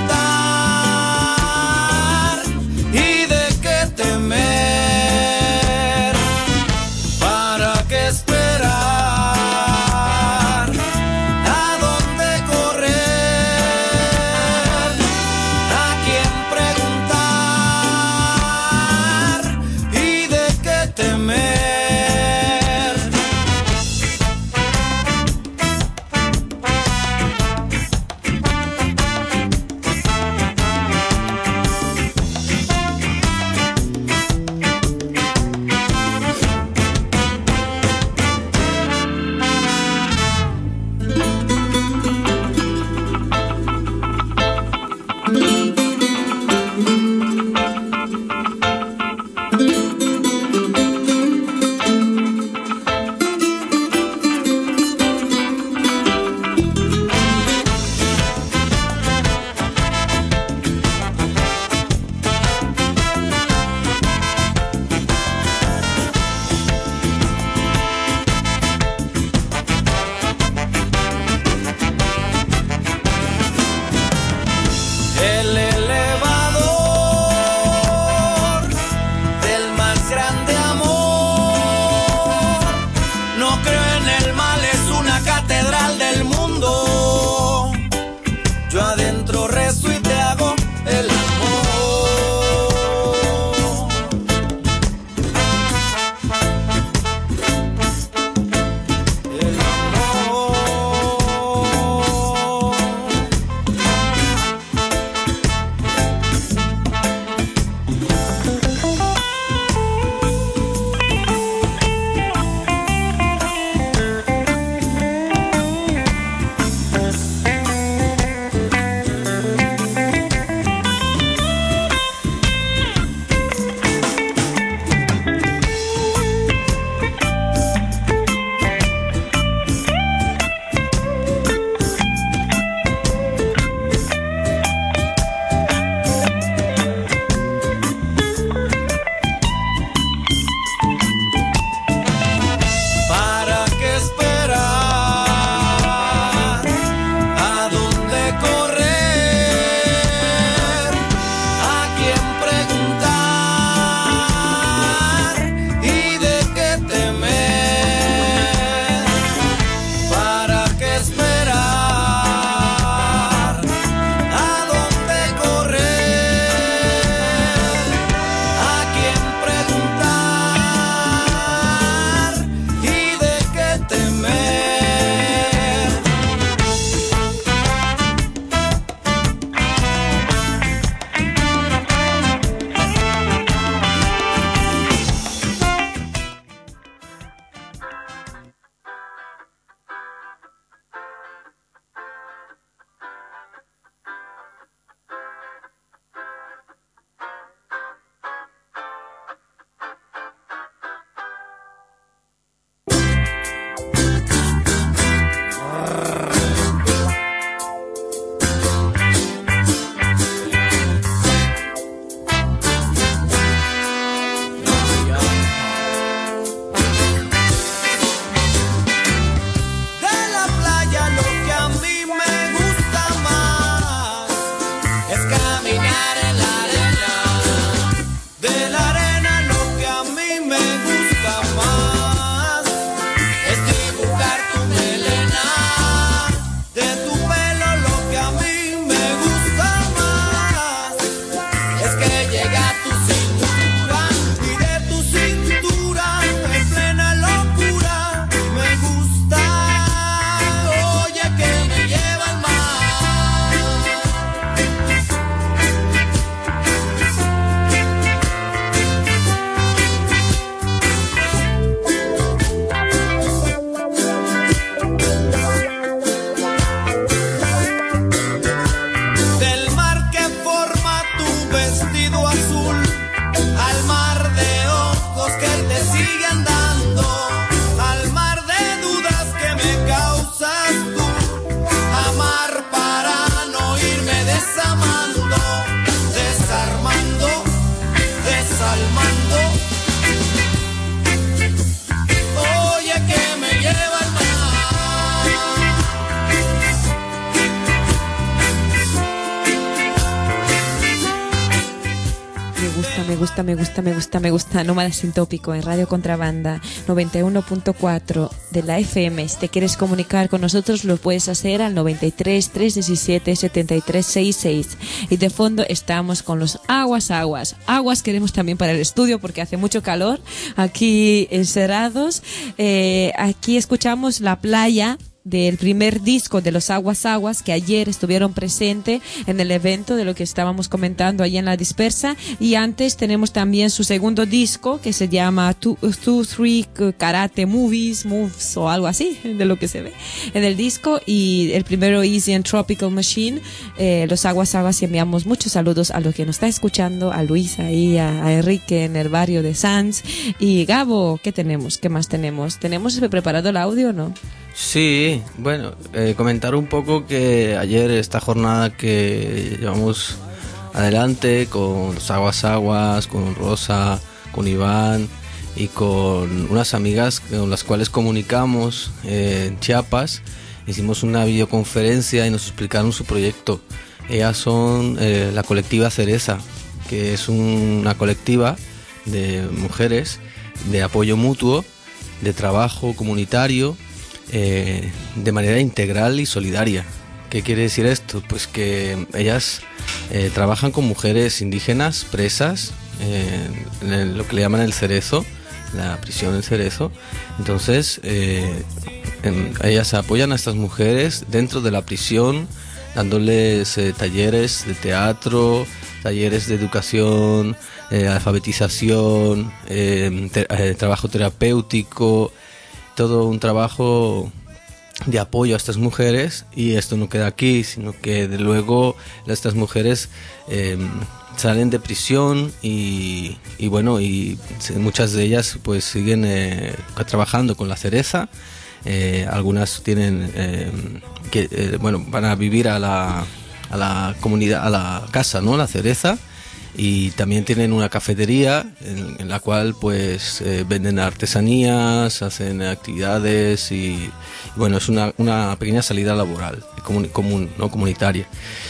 Nómada Sin Tópico en Radio Contrabanda 91.4 de la FM. Si te quieres comunicar con nosotros, lo puedes hacer al 93 317 73 66. Y de fondo estamos con los aguas. Aguas queremos también para el estudio porque hace mucho calor aquí encerrados. Aquí escuchamos La Playa, del primer disco de los Aguas, que ayer estuvieron presentes en el evento de lo que estábamos comentando allí en La Dispersa. Y antes tenemos también su segundo disco, que se llama 2-3 Karate Moves o algo así, de lo que se ve en el disco. Y el primero, Easy and Tropical Machine. Los Aguas, y enviamos muchos saludos a los que nos está escuchando, a Luisa y a Enrique en el barrio de Sanz. Y Gabo, ¿qué tenemos? ¿Qué más tenemos? ¿Tenemos preparado el audio o no? Sí, bueno, comentar un poco que ayer esta jornada que llevamos adelante con los Aguas, con Rosa, con Iván y con unas amigas con las cuales comunicamos en Chiapas, hicimos una videoconferencia y nos explicaron su proyecto. Ellas son la colectiva Cereza, que es una colectiva de mujeres de apoyo mutuo, de trabajo comunitario, de manera integral y solidaria. ¿Qué quiere decir esto? Pues que ellas trabajan con mujeres indígenas presas en lo que le llaman el Cerezo, la prisión del Cerezo. Entonces ellas apoyan a estas mujeres dentro de la prisión, dándoles talleres de teatro, talleres de educación, alfabetización, trabajo terapéutico, todo un trabajo de apoyo a estas mujeres. Y esto no queda aquí, sino que de luego estas mujeres salen de prisión y bueno, y muchas de ellas pues siguen trabajando con la Cereza. Algunas tienen van a vivir a la comunidad, a la casa, ¿no? La Cereza. Y también tienen una cafetería en la cual pues venden artesanías, hacen actividades y bueno, es una pequeña salida laboral común, ¿no? Comunitaria.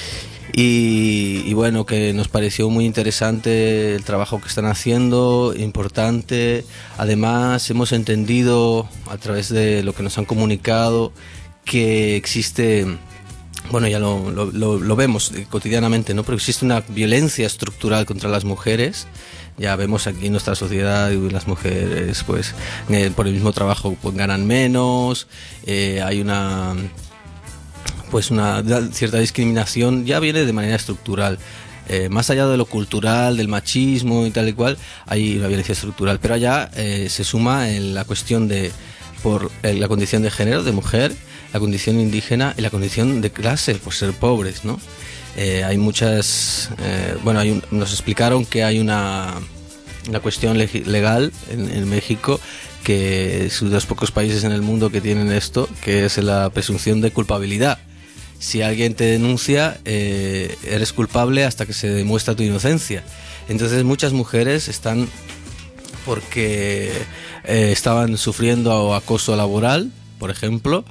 Y bueno, que nos pareció muy interesante el trabajo que están haciendo, importante. Además hemos entendido a través de lo que nos han comunicado que existe, bueno, ya lo vemos cotidianamente, ¿no? Pero existe una violencia estructural contra las mujeres. Ya vemos aquí en nuestra sociedad las mujeres, pues, por el mismo trabajo pues, ganan menos. Hay una cierta discriminación, ya viene de manera estructural. Más allá de lo cultural, del machismo y tal y cual, hay una violencia estructural. Pero allá se suma en la cuestión por la condición de género, de mujer, la condición indígena y la condición de clase, por ser pobres, ¿no? Hay muchas... nos explicaron que hay una cuestión legal en México, que es uno de los pocos países en el mundo que tienen esto, que es la presunción de culpabilidad. Si alguien te denuncia, eres culpable hasta que se demuestra tu inocencia. Entonces muchas mujeres están porque estaban sufriendo acoso laboral, por ejemplo,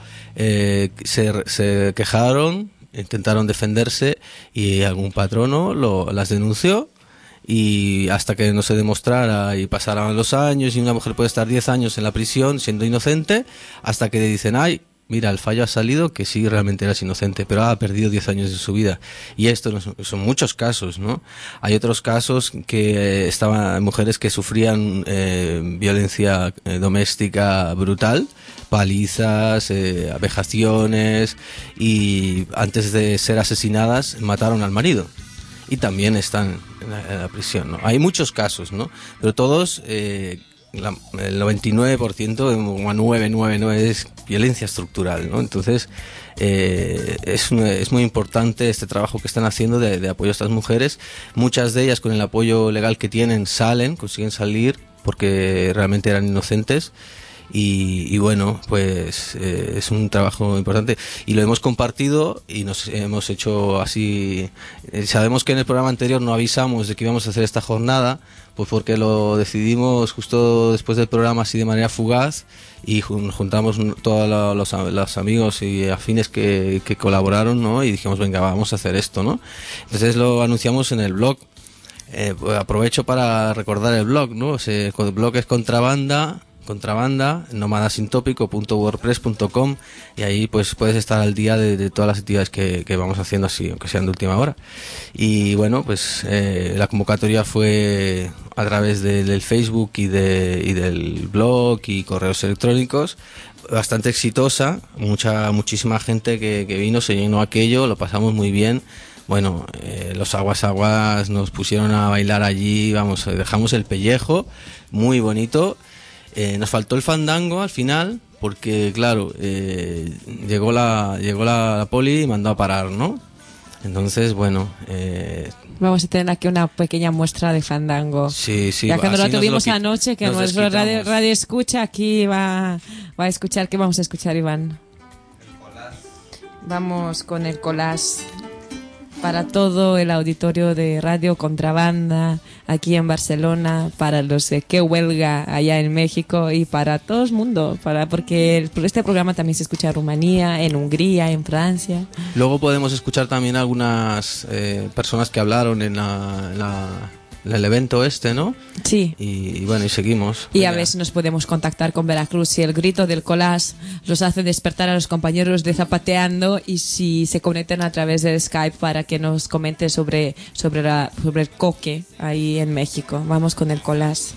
se quejaron, intentaron defenderse y algún patrono las denunció, y hasta que no se demostrara y pasaran los años, y una mujer puede estar 10 años en la prisión siendo inocente, hasta que le dicen, ay, mira, el fallo ha salido, que sí, realmente eras inocente, pero ha perdido 10 años de su vida. Y esto son muchos casos, ¿no? Hay otros casos que estaban mujeres que sufrían violencia doméstica brutal, palizas, vejaciones, y antes de ser asesinadas mataron al marido. Y también están en la prisión, ¿no? Hay muchos casos, ¿no? Pero todos... el 99%, 999 es violencia estructural, ¿no? Entonces es muy importante este trabajo que están haciendo de apoyo a estas mujeres. Muchas de ellas, con el apoyo legal que tienen, consiguen salir porque realmente eran inocentes. Y bueno, pues es un trabajo importante y lo hemos compartido y nos hemos hecho así. Sabemos que en el programa anterior no avisamos de que íbamos a hacer esta jornada, pues porque lo decidimos justo después del programa, así de manera fugaz, y juntamos todos los amigos y afines que colaboraron, ¿no? Y dijimos, venga, vamos a hacer esto, ¿no? Entonces lo anunciamos en el blog. Pues aprovecho para recordar el blog, ¿no? El blog es contrabanda, nomadasintópico.wordpress.com, y ahí pues puedes estar al día de todas las actividades que vamos haciendo, así, aunque sean de última hora. Y bueno, pues la convocatoria fue a través del Facebook y del blog y correos electrónicos, bastante exitosa, muchísima gente que vino, se llenó aquello, lo pasamos muy bien. Bueno, los aguas nos pusieron a bailar allí, vamos, dejamos el pellejo, muy bonito. Nos faltó el fandango al final, porque claro, llegó la poli y mandó a parar, ¿no? Entonces, bueno... Vamos a tener aquí una pequeña muestra de fandango. Sí. Ya cuando lo tuvimos anoche, que nuestro radio escucha, aquí va a escuchar. ¿Qué vamos a escuchar, Iván? Vamos con el collage para todo el auditorio de Radio Contrabanda aquí en Barcelona, para los que huelga allá en México y para todo el mundo, porque este programa también se escucha en Rumanía, en Hungría, en Francia. Luego podemos escuchar también algunas personas que hablaron en el evento ¿no? Sí. Y bueno, y seguimos. Y a ver si nos podemos contactar con Veracruz, si el grito del collage los hace despertar a los compañeros de Zapateando, y si se conectan a través de Skype para que nos comenten sobre el coque ahí en México. Vamos con el collage.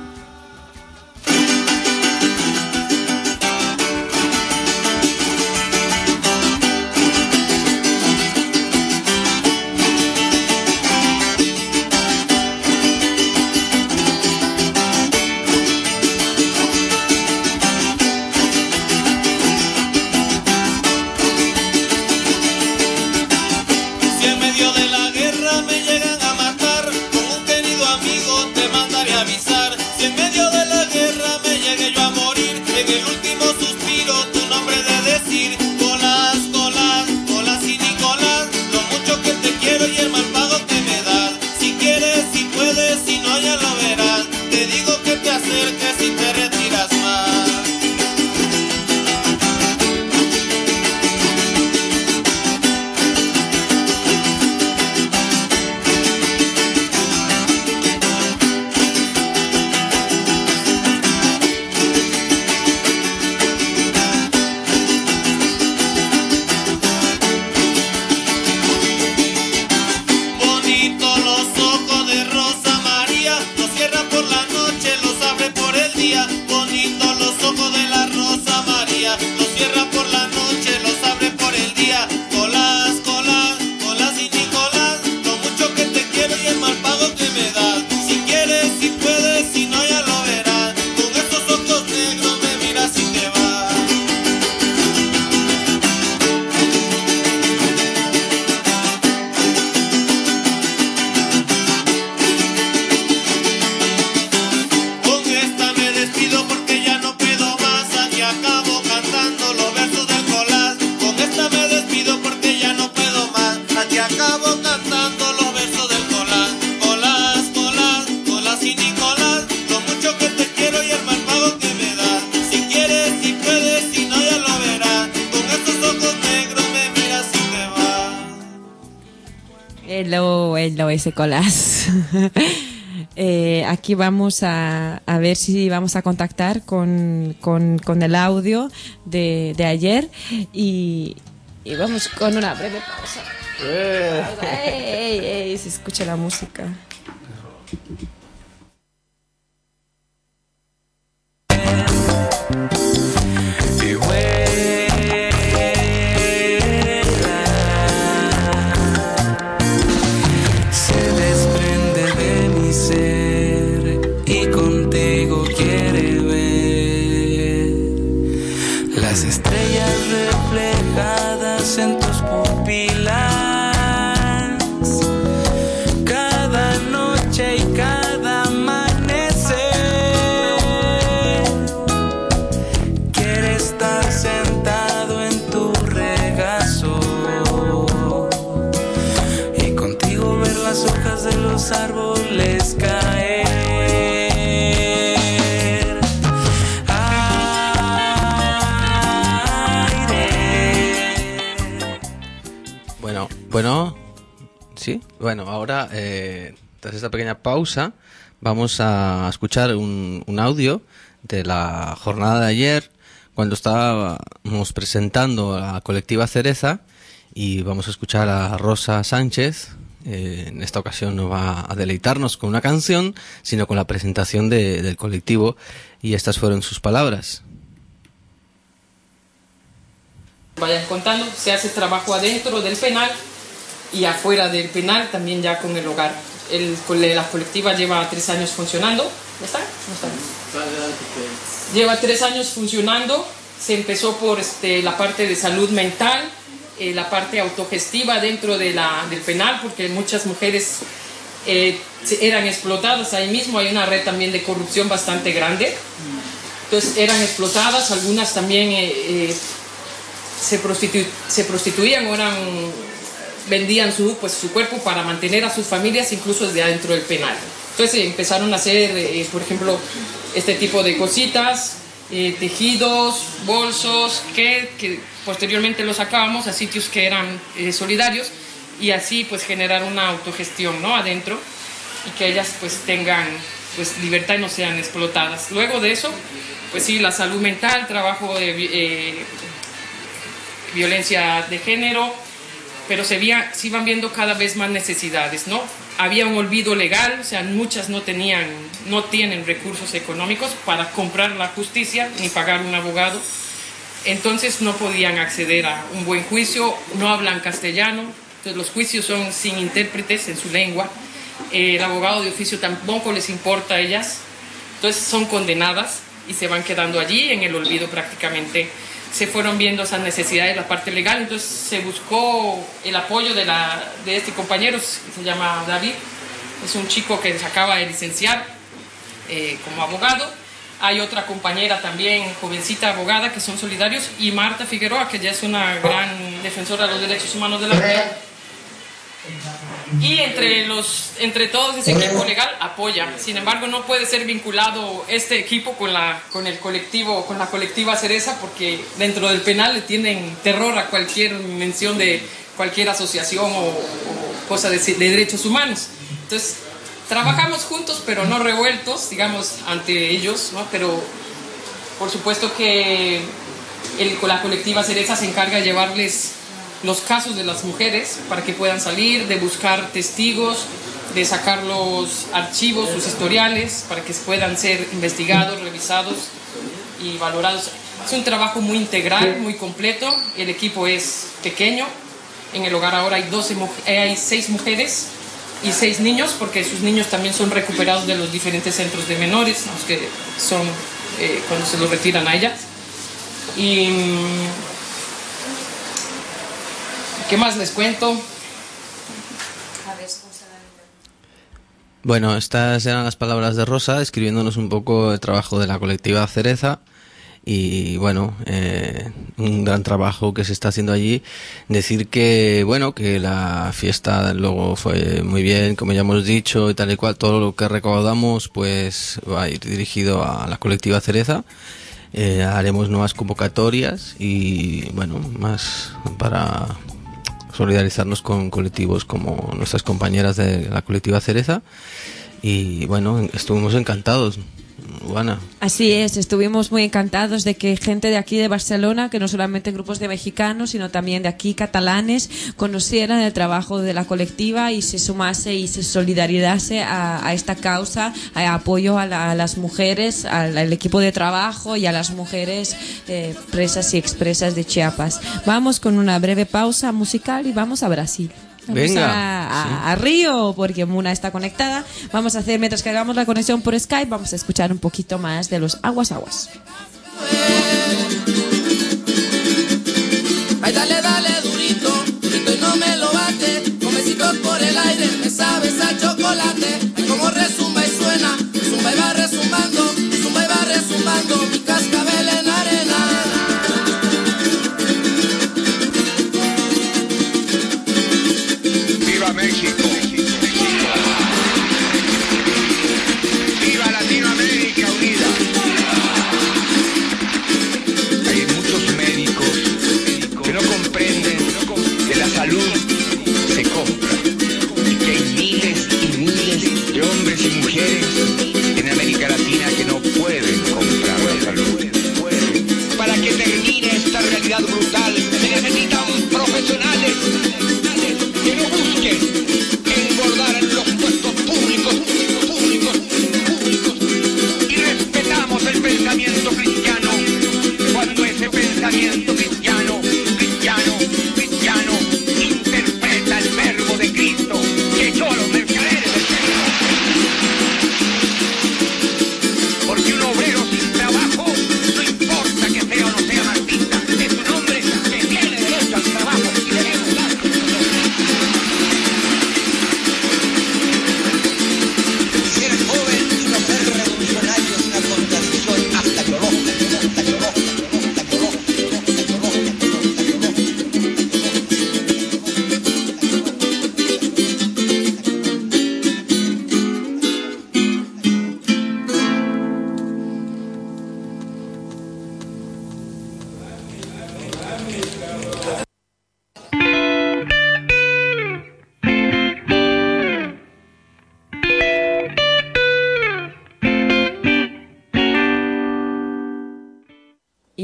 Ese collage. Aquí vamos a ver si vamos a contactar con el audio de ayer y vamos con una breve pausa. Se escucha la música. En tus pupilas, cada noche y cada amanecer, quiere estar sentado en tu regazo y contigo ver las hojas de los árboles caer. Bueno, sí. Bueno, ahora tras esta pequeña pausa, vamos a escuchar un audio de la jornada de ayer, cuando estábamos presentando a la colectiva Cereza, y vamos a escuchar a Rosa Sánchez. En esta ocasión no va a deleitarnos con una canción, sino con la presentación del colectivo, y estas fueron sus palabras. Vayan contando, se hace trabajo adentro del penal y afuera del penal, también ya con el hogar. La colectiva lleva 3 años funcionando. ¿Ya está? ¿No está? Lleva 3 años funcionando. Se empezó por la parte de salud mental, la parte autogestiva dentro del penal, porque muchas mujeres eran explotadas ahí mismo. Hay una red también de corrupción bastante grande. Entonces eran explotadas, algunas también se prostituían o vendían su cuerpo para mantener a sus familias, incluso desde adentro del penal. Entonces empezaron a hacer, por ejemplo, este tipo de cositas, tejidos, bolsos, que posteriormente los sacábamos a sitios que eran solidarios, y así pues generar una autogestión, ¿no?, adentro, y que ellas pues tengan pues libertad y no sean explotadas. Luego de eso, pues sí, la salud mental, trabajo de violencia de género, pero se iban viendo cada vez más necesidades, ¿no? Había un olvido legal, o sea, muchas no tienen recursos económicos para comprar la justicia ni pagar un abogado, entonces no podían acceder a un buen juicio, no hablan castellano, entonces los juicios son sin intérpretes en su lengua, el abogado de oficio tampoco les importa a ellas, entonces son condenadas y se van quedando allí en el olvido prácticamente. Se fueron viendo esas necesidades de la parte legal, entonces se buscó el apoyo de este compañero, se llama David, es un chico que se acaba de licenciar como abogado. Hay otra compañera también, jovencita abogada, que son solidarios, y Marta Figueroa, que ya es una gran defensora de los derechos humanos de la mujer. Y entre todos ese equipo legal apoya. Sin embargo, no puede ser vinculado este equipo con el colectivo, con la colectiva Cereza, porque dentro del penal le tienen terror a cualquier mención de cualquier asociación o cosa de derechos humanos. Entonces, trabajamos juntos, pero no revueltos, digamos, ante ellos, ¿no? Pero por supuesto que la colectiva Cereza se encarga de llevarles los casos de las mujeres para que puedan salir, de buscar testigos, de sacar los archivos, sus historiales, para que puedan ser investigados, revisados y valorados. Es un trabajo muy integral, muy completo. El equipo es pequeño. En el hogar ahora hay 6 mujeres y 6 niños, porque sus niños también son recuperados de los diferentes centros de menores, los que son cuando se los retiran a ellas. Y ¿qué más les cuento? Bueno, estas eran las palabras de Rosa, describiéndonos un poco el trabajo de la colectiva Cereza. Y bueno, un gran trabajo que se está haciendo allí. Decir que, bueno, que la fiesta luego fue muy bien, como ya hemos dicho, y tal y cual. Todo lo que recaudamos pues va a ir dirigido a la colectiva Cereza. Haremos nuevas convocatorias y, bueno, más para solidarizarnos con colectivos como nuestras compañeras de la colectiva Cereza. Y bueno, estuvimos encantados, Juana. Así es, estuvimos muy encantados de que gente de aquí de Barcelona, que no solamente grupos de mexicanos, sino también de aquí catalanes, conocieran el trabajo de la colectiva y se sumase y se solidarizase a esta causa, a apoyo a las mujeres, al equipo de trabajo y a las mujeres presas y expresas de Chiapas. Vamos con una breve pausa musical y vamos a Brasil. Vamos a Río, porque Muna está conectada. Vamos a hacer, mientras que hagamos la conexión por Skype, vamos a escuchar un poquito más de los Aguas Aguas. Ay, dale, dale, durito, durito y no me lo bate. Con besitos por el aire, me sabes a chocolate. Ay, como resumba y suena, resumba y va resumbando, resumba y va resumbando mi cascabel en arena. ¡Viva México! ¡Viva Latinoamérica unida!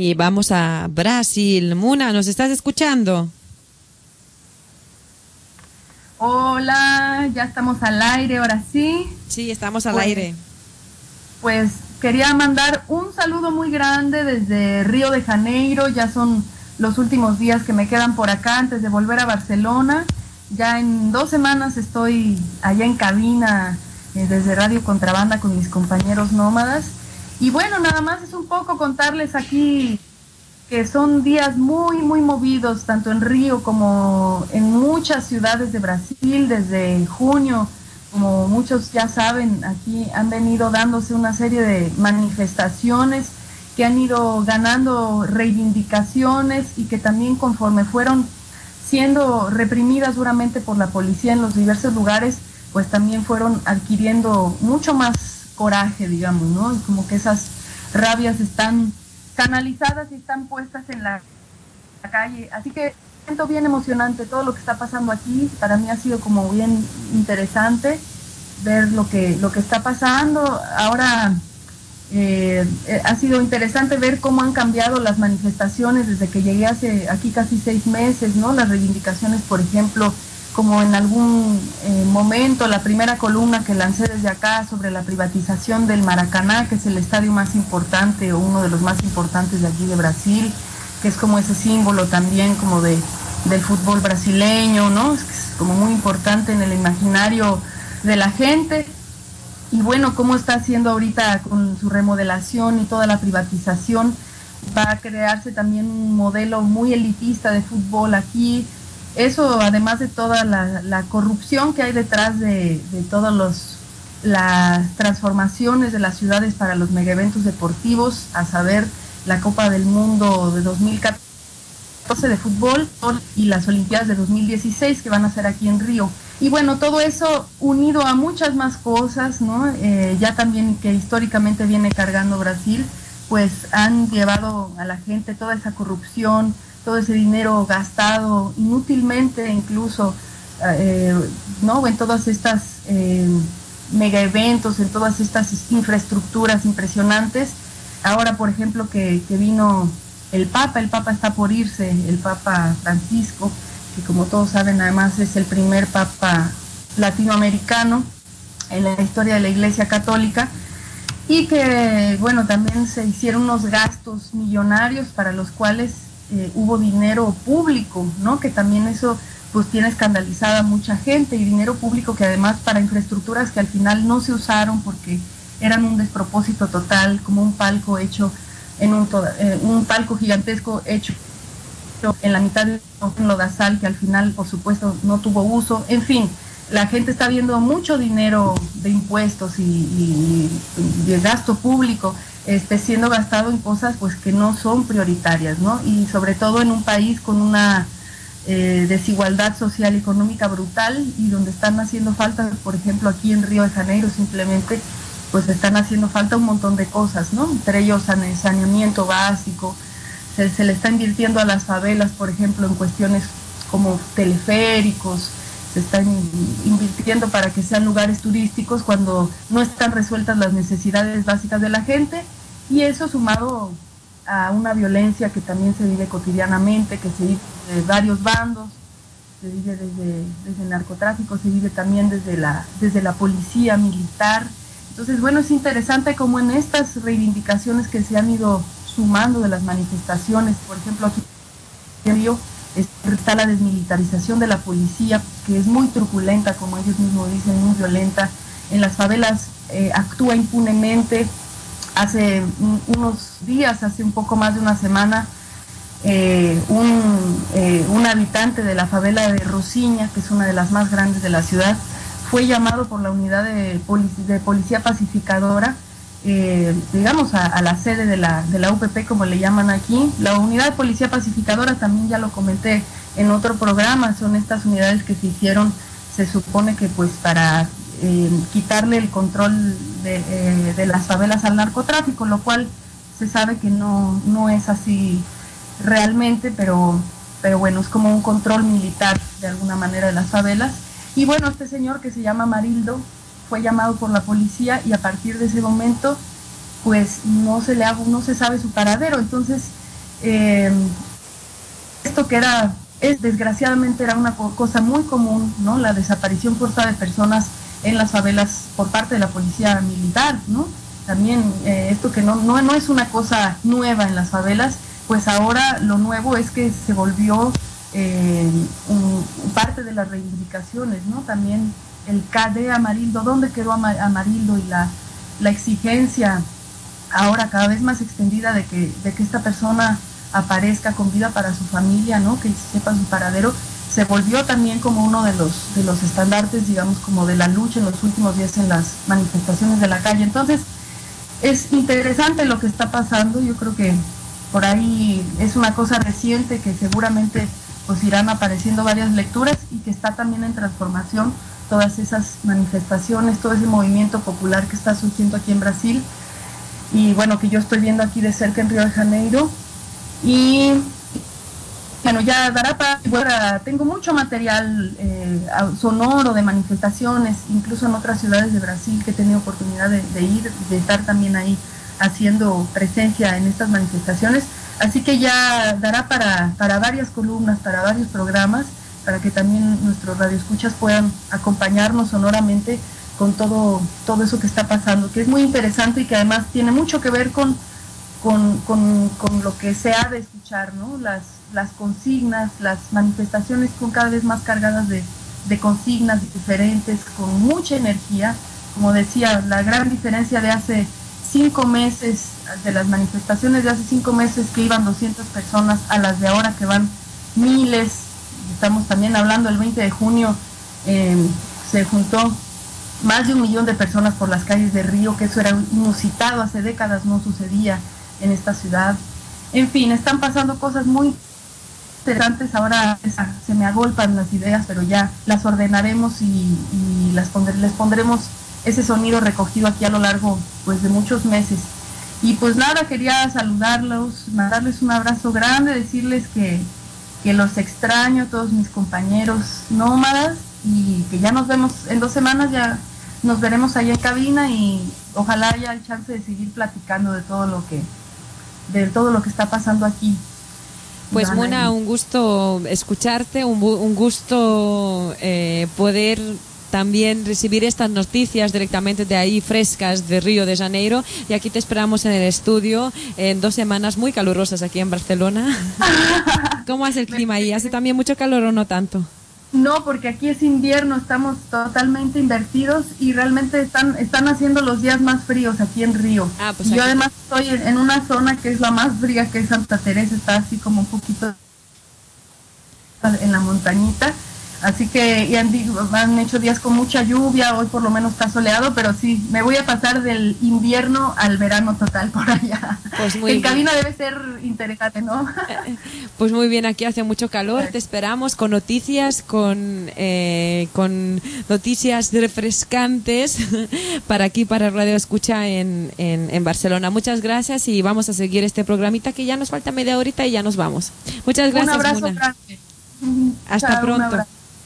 Y vamos a Brasil. Muna, ¿nos estás escuchando? Hola, ya estamos al aire, ahora sí. Sí, estamos al aire. Pues quería mandar un saludo muy grande desde Río de Janeiro. Ya son los últimos días que me quedan por acá antes de volver a Barcelona. Ya en 2 semanas estoy allá en cabina desde Radio Contrabanda con mis compañeros nómadas. Y bueno, nada más es un poco contarles aquí que son días muy, muy movidos, tanto en Río como en muchas ciudades de Brasil. Desde junio, como muchos ya saben, aquí han venido dándose una serie de manifestaciones que han ido ganando reivindicaciones y que también, conforme fueron siendo reprimidas duramente por la policía en los diversos lugares, pues también fueron adquiriendo mucho más coraje, digamos, ¿no? Y como que esas rabias están canalizadas y están puestas en la calle. Así que siento bien emocionante todo lo que está pasando aquí. Para mí ha sido como bien interesante ver lo que está pasando. Ahora ha sido interesante ver cómo han cambiado las manifestaciones desde que llegué hace aquí casi 6 meses, ¿no? Las reivindicaciones, por ejemplo, como en algún momento, la primera columna que lancé desde acá sobre la privatización del Maracaná, que es el estadio más importante o uno de los más importantes de aquí de Brasil, que es como ese símbolo también como del fútbol brasileño, ¿no? Es como muy importante en el imaginario de la gente. Y bueno, cómo está haciendo ahorita con su remodelación y toda la privatización, va a crearse también un modelo muy elitista de fútbol aquí. Eso, además de toda la corrupción que hay detrás de todas las transformaciones de las ciudades para los megaeventos deportivos, a saber, la Copa del Mundo de 2014 de fútbol y las Olimpiadas de 2016 que van a ser aquí en Río. Y bueno, todo eso unido a muchas más cosas, ¿no? Ya también que históricamente viene cargando Brasil, pues han llevado a la gente toda esa corrupción, todo ese dinero gastado inútilmente, incluso ¿no? En todas estas mega eventos, en todas estas infraestructuras impresionantes. Ahora, por ejemplo, que vino el Papa está por irse, el Papa Francisco, que como todos saben además es el primer Papa latinoamericano en la historia de la Iglesia Católica, y que bueno, también se hicieron unos gastos millonarios para los cuales hubo dinero público, ¿no? Que también eso pues tiene escandalizada a mucha gente, y dinero público que además para infraestructuras que al final no se usaron porque eran un despropósito total, como un palco hecho en un palco gigantesco hecho en la mitad de un lodazal que al final por supuesto no tuvo uso. En fin, la gente está viendo mucho dinero de impuestos y de gasto público siendo gastado en cosas pues que no son prioritarias, ¿no? Y sobre todo en un país con una desigualdad social y económica brutal, y donde están haciendo falta, por ejemplo aquí en Río de Janeiro simplemente pues están haciendo falta un montón de cosas, ¿no? Entre ellos saneamiento básico, se le está invirtiendo a las favelas, por ejemplo, en cuestiones como teleféricos, se están invirtiendo para que sean lugares turísticos cuando no están resueltas las necesidades básicas de la gente, y eso sumado a una violencia que también se vive cotidianamente, que se vive de varios bandos, se vive desde el narcotráfico, se vive también desde la policía militar. Entonces, bueno, es interesante cómo en estas reivindicaciones que se han ido sumando de las manifestaciones, por ejemplo, aquí en Río está la desmilitarización de la policía, que es muy truculenta, como ellos mismos dicen, muy violenta. En las favelas actúa impunemente. Hace unos días, hace un poco más de una semana, un habitante de la favela de Rocinha, que es una de las más grandes de la ciudad, fue llamado por la unidad de policía pacificadora, digamos, a la sede de la UPP, como le llaman aquí. La unidad de policía pacificadora, también ya lo comenté en otro programa, son estas unidades que se hicieron, se supone que pues para quitarle el control de las favelas al narcotráfico, lo cual se sabe que no es así realmente, pero bueno, es como un control militar de alguna manera de las favelas. Y bueno, este señor que se llama Marildo fue llamado por la policía, y a partir de ese momento pues no se sabe su paradero. Entonces esto que desgraciadamente era una cosa muy común, ¿no? La desaparición forzada de personas en las favelas por parte de la policía militar, ¿no? También esto que no es una cosa nueva en las favelas, pues ahora lo nuevo es que se volvió parte de las reivindicaciones, ¿no? También el KD Amarildo, ¿dónde quedó Amarildo? Y la exigencia ahora cada vez más extendida de que esta persona aparezca con vida para su familia, ¿no? Que sepa su paradero, se volvió también como uno de los estandartes, digamos, como de la lucha en los últimos días en las manifestaciones de la calle. Entonces, es interesante lo que está pasando. Yo creo que por ahí es una cosa reciente que seguramente pues irán apareciendo varias lecturas y que está también en transformación todas esas manifestaciones, todo ese movimiento popular que está surgiendo aquí en Brasil y bueno, que yo estoy viendo aquí de cerca en Río de Janeiro. Y bueno, ya dará para... tengo mucho material sonoro de manifestaciones, incluso en otras ciudades de Brasil que he tenido oportunidad de ir, de estar también ahí haciendo presencia en estas manifestaciones. Así que ya dará para varias columnas, para varios programas, para que también nuestros radioescuchas puedan acompañarnos sonoramente con todo eso que está pasando, que es muy interesante y que además tiene mucho que ver con lo que se ha de escuchar, ¿no? Las consignas, las manifestaciones con cada vez más cargadas de consignas diferentes, con mucha energía. Como decía, la gran diferencia de hace 5 meses, de las manifestaciones de hace 5 meses que iban 200 personas a las de ahora que van miles. Estamos también hablando, el 20 de junio se juntó más de 1 millón de personas por las calles de Río, que eso era inusitado, hace décadas no sucedía en esta ciudad. En fin, están pasando cosas muy interesantes. Ahora se me agolpan las ideas, pero ya las ordenaremos y les pondremos ese sonido recogido aquí a lo largo pues de muchos meses. Y pues nada, quería saludarlos, mandarles un abrazo grande, decirles que los extraño, todos mis compañeros nómadas, y que ya nos vemos en 2 semanas, ya nos veremos ahí en cabina y ojalá haya el chance de seguir platicando de todo lo que está pasando aquí. Pues Muna, un gusto escucharte, un gusto poder también recibir estas noticias directamente de ahí, frescas, de Río de Janeiro. Y aquí te esperamos en el estudio en 2 semanas muy calurosas aquí en Barcelona. ¿Cómo hace el clima ahí? ¿Hace también mucho calor o no tanto? No, porque aquí es invierno, estamos totalmente invertidos y realmente están haciendo los días más fríos aquí en Río. Pues yo además estoy en una zona que es la más fría, que es Santa Teresa, está así como un poquito en la montañita. Así que han hecho días con mucha lluvia, hoy por lo menos está soleado, pero sí, me voy a pasar del invierno al verano total por allá. Pues muy bien. Cabina debe ser interesante, ¿no? Pues muy bien, aquí hace mucho calor, te esperamos con noticias, con noticias refrescantes para aquí, para Radio Escucha en Barcelona. Muchas gracias y vamos a seguir este programita que ya nos falta media horita y ya nos vamos. Muchas gracias, un abrazo Muna. Grande. Hasta pronto. Chao.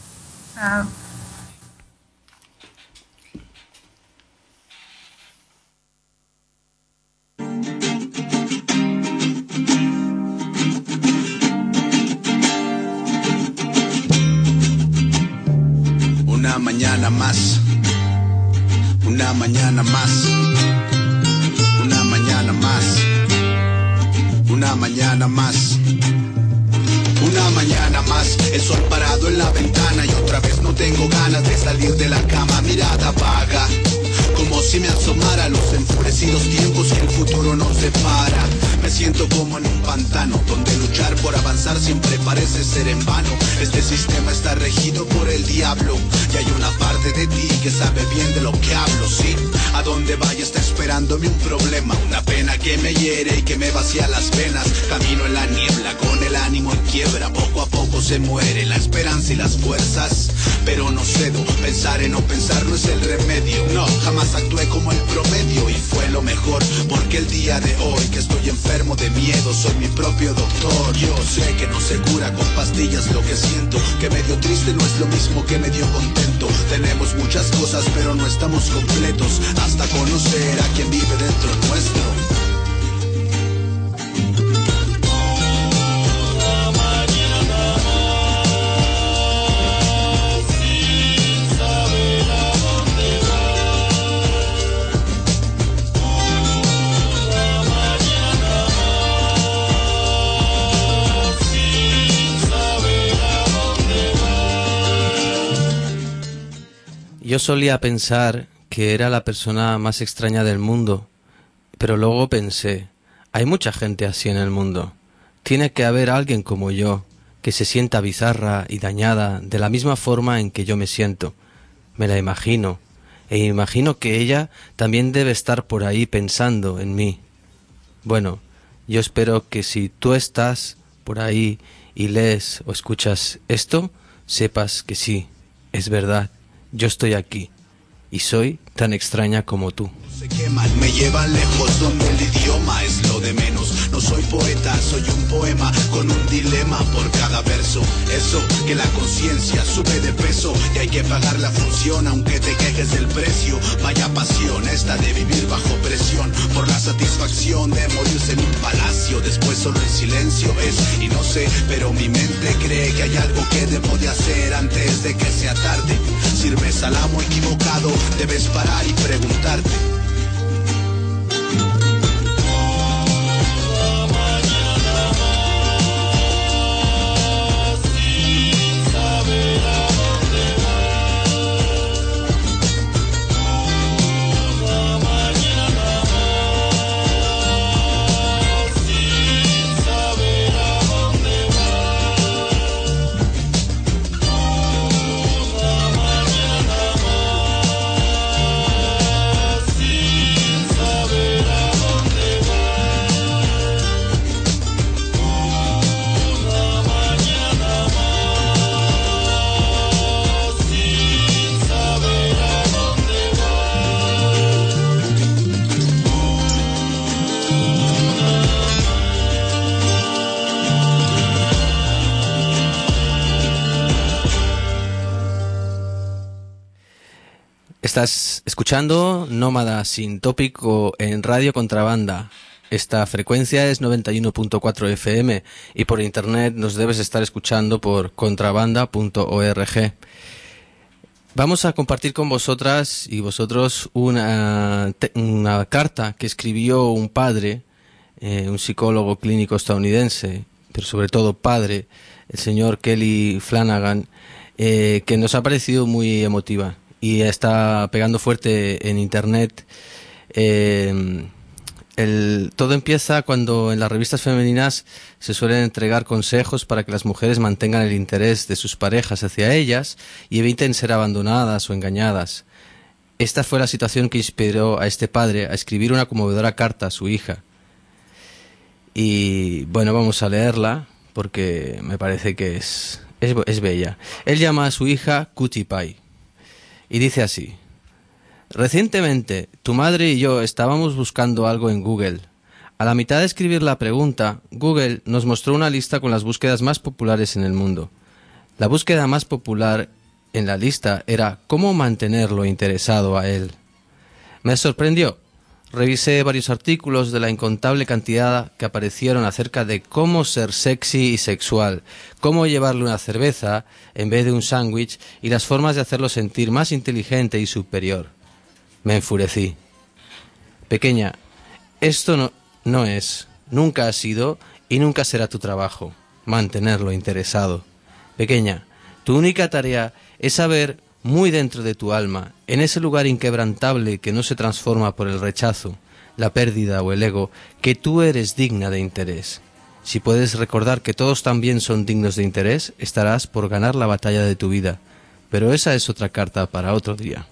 Una mañana más, una mañana más, una mañana más, una mañana más. Una mañana más, el sol parado en la ventana y otra vez no tengo ganas de salir de la cama, mirada vaga, como si me asomara los enfurecidos tiempos que el futuro nos separa. Me siento como en un pantano, donde luchar por avanzar siempre parece ser en vano. Este sistema está regido por el diablo, y hay una parte de ti que sabe bien de lo que hablo, sí. A donde vaya está esperándome un problema, una pena que me hiere y que me vacía las venas. Camino en la niebla con el ánimo en quiebra, poco a poco se muere la esperanza y las fuerzas. Pero no cedo, pensar en no pensar no es el remedio. No, jamás actué como el promedio y fue lo mejor, porque el día de hoy que estoy enfermo de miedo soy mi propio doctor. Yo sé que no se cura con pastillas lo que siento, que medio triste no es lo mismo que medio contento. Tenemos muchas cosas pero no estamos completos hasta conocer a quien vive dentro nuestro. Yo solía pensar que era la persona más extraña del mundo, pero luego pensé, hay mucha gente así en el mundo. Tiene que haber alguien como yo, que se sienta bizarra y dañada de la misma forma en que yo me siento. Me la imagino, e imagino que ella también debe estar por ahí pensando en mí. Bueno, yo espero que si tú estás por ahí y lees o escuchas esto, sepas que sí, es verdad, yo estoy aquí, y soy tan extraña como tú. Se queman, me llevan lejos donde el idioma es lo de menos. No soy poeta, soy un poema con un dilema por cada verso. Eso, que la conciencia sube de peso y hay que pagar la función aunque te quejes del precio. Vaya pasión esta de vivir bajo presión por la satisfacción de morirse en un palacio. Después solo el silencio es, y no sé, pero mi mente cree que hay algo que debo de hacer antes de que sea tarde. Sirves al amo equivocado, debes parar y preguntarte. Estás escuchando Nómada Sin Tópico en Radio Contrabanda. Esta frecuencia es 91.4 FM y por internet nos debes estar escuchando por contrabanda.org. Vamos a compartir con vosotras y vosotros una carta que escribió un padre, un psicólogo clínico estadounidense, pero sobre todo padre, el señor Kelly Flanagan, que nos ha parecido muy emotiva. Y está pegando fuerte en internet. Todo empieza cuando en las revistas femeninas se suelen entregar consejos para que las mujeres mantengan el interés de sus parejas hacia ellas y eviten ser abandonadas o engañadas. Esta fue la situación que inspiró a este padre a escribir una conmovedora carta a su hija. Y bueno, vamos a leerla porque me parece que es bella. Él llama a su hija Cutie Pie. Y dice así: recientemente, tu madre y yo estábamos buscando algo en Google. A la mitad de escribir la pregunta, Google nos mostró una lista con las búsquedas más populares en el mundo. La búsqueda más popular en la lista era ¿cómo mantenerlo interesado a él? Me sorprendió. Revisé varios artículos de la incontable cantidad que aparecieron acerca de cómo ser sexy y sexual, cómo llevarle una cerveza en vez de un sándwich y las formas de hacerlo sentir más inteligente y superior. Me enfurecí. Pequeña, esto no es, nunca ha sido y nunca será tu trabajo, mantenerlo interesado. Pequeña, tu única tarea es saber muy dentro de tu alma, en ese lugar inquebrantable que no se transforma por el rechazo, la pérdida o el ego, que tú eres digna de interés. Si puedes recordar que todos también son dignos de interés, estarás por ganar la batalla de tu vida. Pero esa es otra carta para otro día.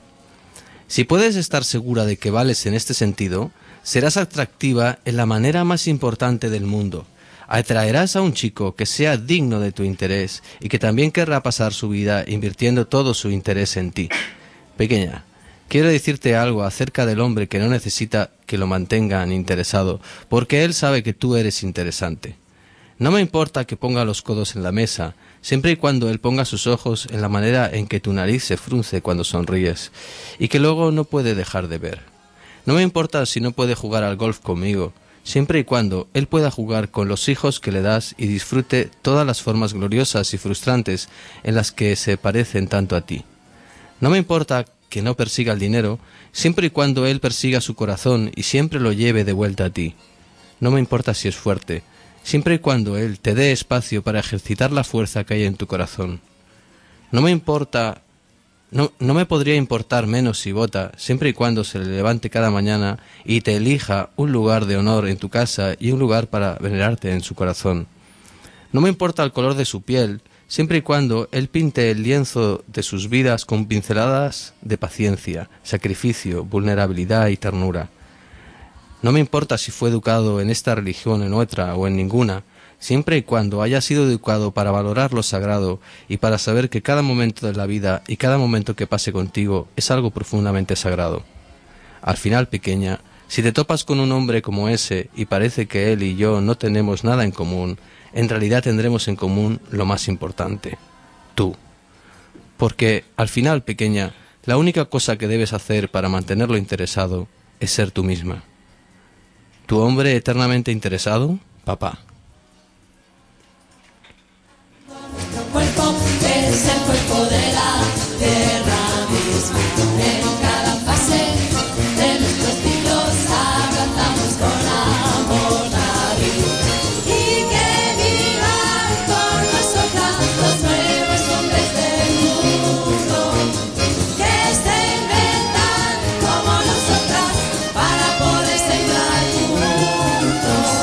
Si puedes estar segura de que vales en este sentido, serás atractiva en la manera más importante del mundo. Atraerás a un chico que sea digno de tu interés y que también querrá pasar su vida invirtiendo todo su interés en ti. Pequeña, quiero decirte algo acerca del hombre que no necesita que lo mantengan interesado, porque él sabe que tú eres interesante. No me importa que ponga los codos en la mesa, siempre y cuando él ponga sus ojos en la manera en que tu nariz se frunce cuando sonríes, y que luego no puede dejar de ver. No me importa si no puede jugar al golf conmigo, siempre y cuando él pueda jugar con los hijos que le das y disfrute todas las formas gloriosas y frustrantes en las que se parecen tanto a ti. No me importa que no persiga el dinero, siempre y cuando él persiga su corazón y siempre lo lleve de vuelta a ti. No me importa si es fuerte, siempre y cuando él te dé espacio para ejercitar la fuerza que hay en tu corazón. No me importa no me podría importar menos si vota, siempre y cuando se le levante cada mañana y te elija un lugar de honor en tu casa y un lugar para venerarte en su corazón. No me importa el color de su piel, siempre y cuando él pinte el lienzo de sus vidas con pinceladas de paciencia, sacrificio, vulnerabilidad y ternura. No me importa si fue educado en esta religión, en otra o en ninguna, siempre y cuando haya sido educado para valorar lo sagrado y para saber que cada momento de la vida y cada momento que pase contigo es algo profundamente sagrado. Al final, pequeña, si te topas con un hombre como ese y parece que él y yo no tenemos nada en común, en realidad tendremos en común lo más importante, tú. Porque, al final, pequeña, la única cosa que debes hacer para mantenerlo interesado es ser tú misma. ¿Tu hombre eternamente interesado? Papá. Nuestro cuerpo es el cuerpo de la tierra misma. En cada fase de nuestros ciclos abrazamos con amor la vida. Y que vivan con nosotras los nuevos hombres del mundo, que se inventan como nosotras para poder sembrar juntos.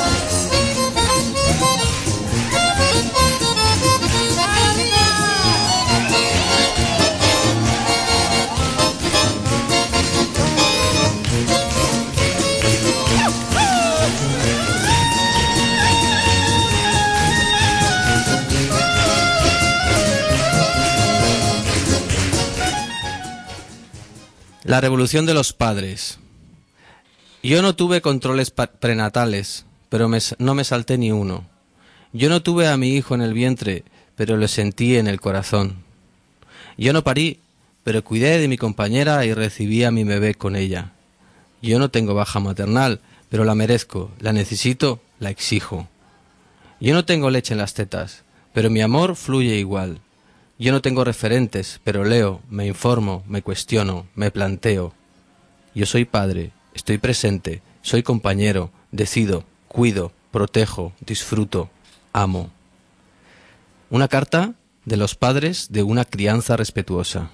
La revolución de los padres. Yo no tuve controles prenatales, pero no me salté ni uno. Yo no tuve a mi hijo en el vientre, pero lo sentí en el corazón. Yo no parí, pero cuidé de mi compañera y recibí a mi bebé con ella. Yo no tengo baja maternal, pero la merezco, la necesito, la exijo. Yo no tengo leche en las tetas, pero mi amor fluye igual. Yo no tengo referentes, pero leo, me informo, me cuestiono, me planteo. Yo soy padre, estoy presente, soy compañero, decido, cuido, protejo, disfruto, amo. Una carta de los padres de una crianza respetuosa.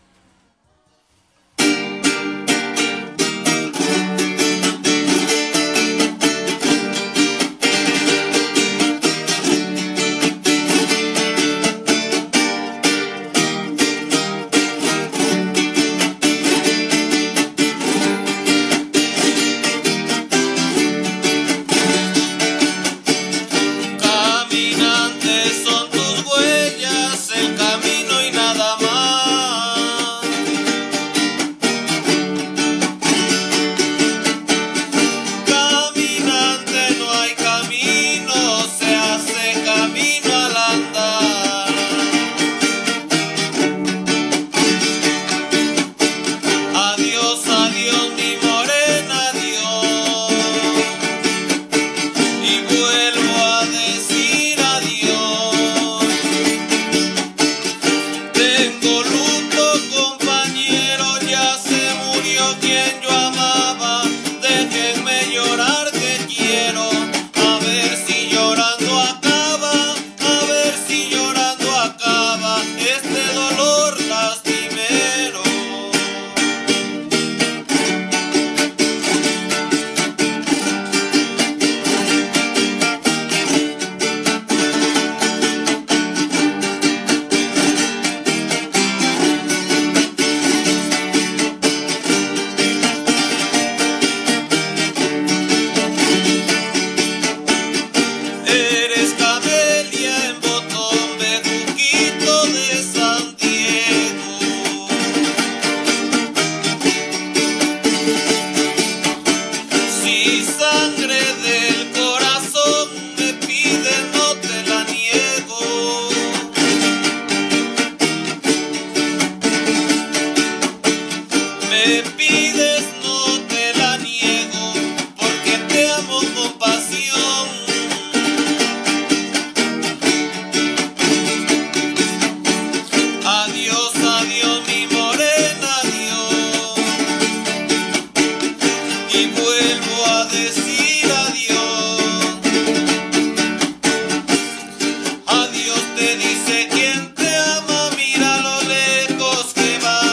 Caminantes son tus huellas, el camino y nada más. Caminante no hay camino, se hace camino al andar. Adiós, adiós mi morena, adiós. Y vuelvo a decir adiós. Tengo luto, compañero, ya se murió quien yo amaba. Déjenme llorar que quiero, a ver si llorando acaba, a ver si llorando acaba este dolor lastimero. Eres camelia en botón, bejuquito de San Diego. Si sangre del corazón me pide, no te la niego. Me pides, no te la niego, porque te amo con pasión. Adiós, adiós mi morena, adiós. Y vuelvo a decir adiós. Adiós te dice quien te ama, mira lo lejos que va.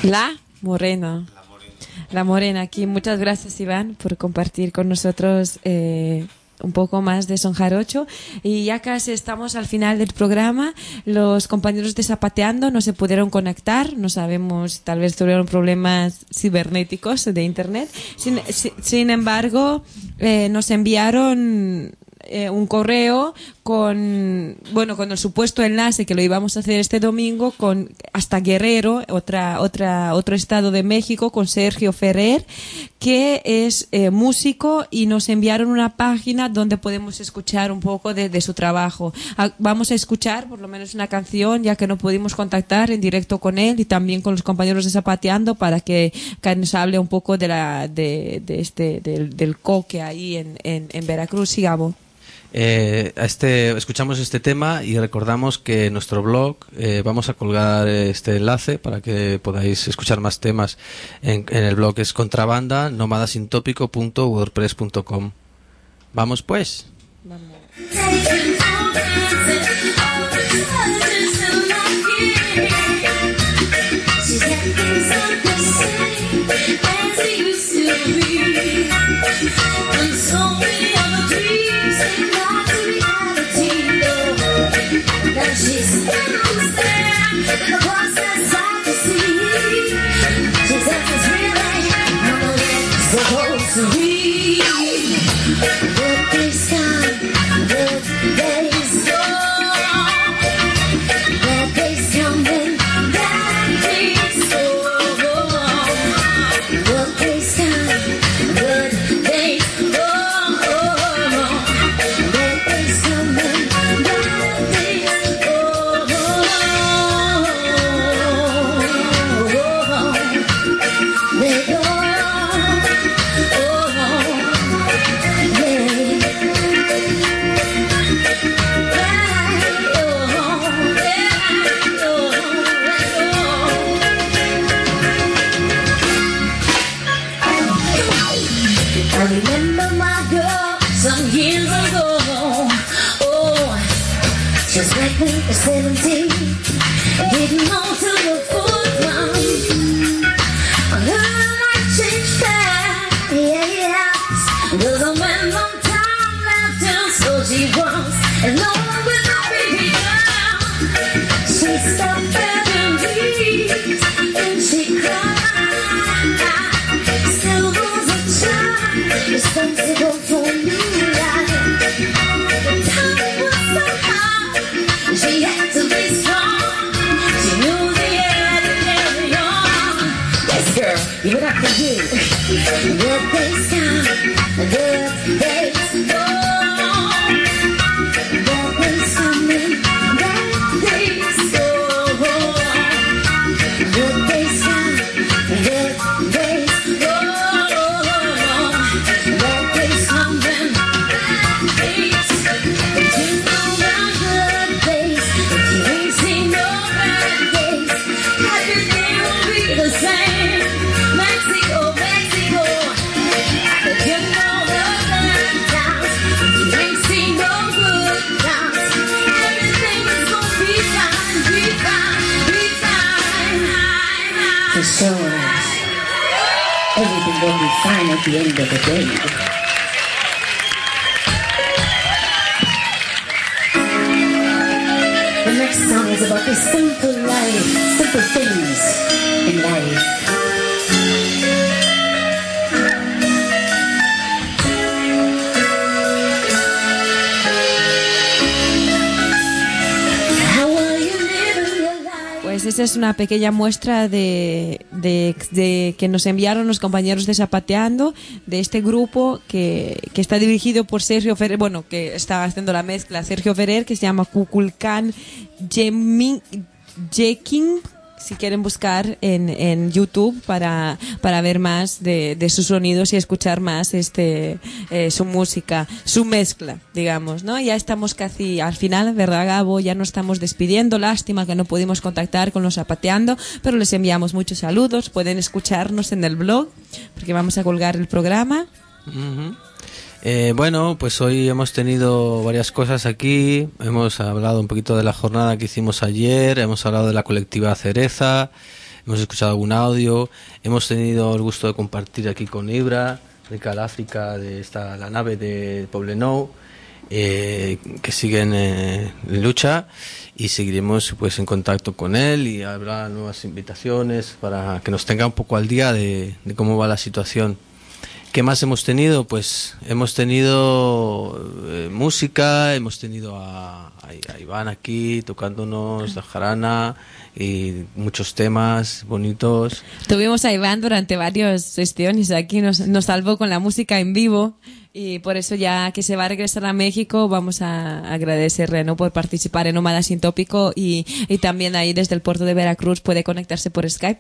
La Morena. La Morena, aquí. Muchas gracias, Iván, por compartir con nosotros un poco más de son jarocho. Y ya casi estamos al final del programa. Los compañeros de Zapateando no se pudieron conectar. No sabemos, tal vez tuvieron problemas cibernéticos de internet. Sin embargo, nos enviaron un correo con el supuesto enlace que lo íbamos a hacer este domingo con hasta Guerrero, otro estado de México, con Sergio Ferrer, que es músico, y nos enviaron una página donde podemos escuchar un poco de su trabajo. Vamos a escuchar por lo menos una canción, ya que no pudimos contactar en directo con él y también con los compañeros de Zapateando, para que nos hable un poco del coque ahí en Veracruz. Sigamos. Escuchamos este tema y recordamos que en nuestro blog vamos a colgar este enlace para que podáis escuchar más temas. En el blog es contrabanda nomadasintópico.wordpress.com. Vamos pues. Vamos. She stands there in the process of the sea. She says it's really not what it's supposed to be. Good days come, good days go. Bad days come and bad days go. Good days come, good days go. Bad days come and bad days go. I remember my girl some years ago. Oh, just like me at 17, getting on to the full run. Her life changed fast, yes. Cause when the time left her, so she was alone with her baby girl. She stopped having dreams and she cried. Still was a child, responsible for new life. The time was so hard, she had to be strong. She knew the had to carry on. Yes, girl, you would have to do. Good days come, good days go. Bad days come and bad days go. Good days come, good days go. Bad days come and bad days. But you know about good days, if you ain't seen no bad days, everything will be the same. Mexico, Mexico. But you know the bad times, if you ain't seen no good times, everything is gonna be fine, be fine, be fine. For sure. Everything will be fine at the end of the day. The next song is about the simple life, simple things in life. How are you living your life? Pues esa es una pequeña muestra de que nos enviaron los compañeros de Zapateando, de este grupo que está dirigido por Sergio Ferrer, bueno, que está haciendo la mezcla Sergio Ferrer, que se llama Kukulkan Jeking. Si quieren buscar en YouTube para ver más de sus sonidos y escuchar más su música, su mezcla, digamos, ¿no? Ya estamos casi al final, ¿verdad, Gabo? Ya nos estamos despidiendo. Lástima que no pudimos contactar con los Zapateando, pero les enviamos muchos saludos. Pueden escucharnos en el blog, porque vamos a colgar el programa. Uh-huh. Bueno, pues hoy hemos tenido varias cosas aquí. Hemos hablado un poquito de la jornada que hicimos ayer, hemos hablado de la colectiva Cereza, hemos escuchado algún audio, hemos tenido el gusto de compartir aquí con Ibra, de Caláfrica, de la nave de Poblenou, que siguen en lucha, y seguiremos pues en contacto con él, y habrá nuevas invitaciones para que nos tenga un poco al día de cómo va la situación. ¿Qué más hemos tenido? Pues hemos tenido música, hemos tenido a Iván aquí tocándonos la jarana y muchos temas bonitos. Tuvimos a Iván durante varias sesiones aquí, nos salvó con la música en vivo, y por eso, ya que se va a regresar a México, vamos a agradecerle, ¿no?, por participar en Nómada Sin Tópico, y también ahí desde el puerto de Veracruz puede conectarse por Skype.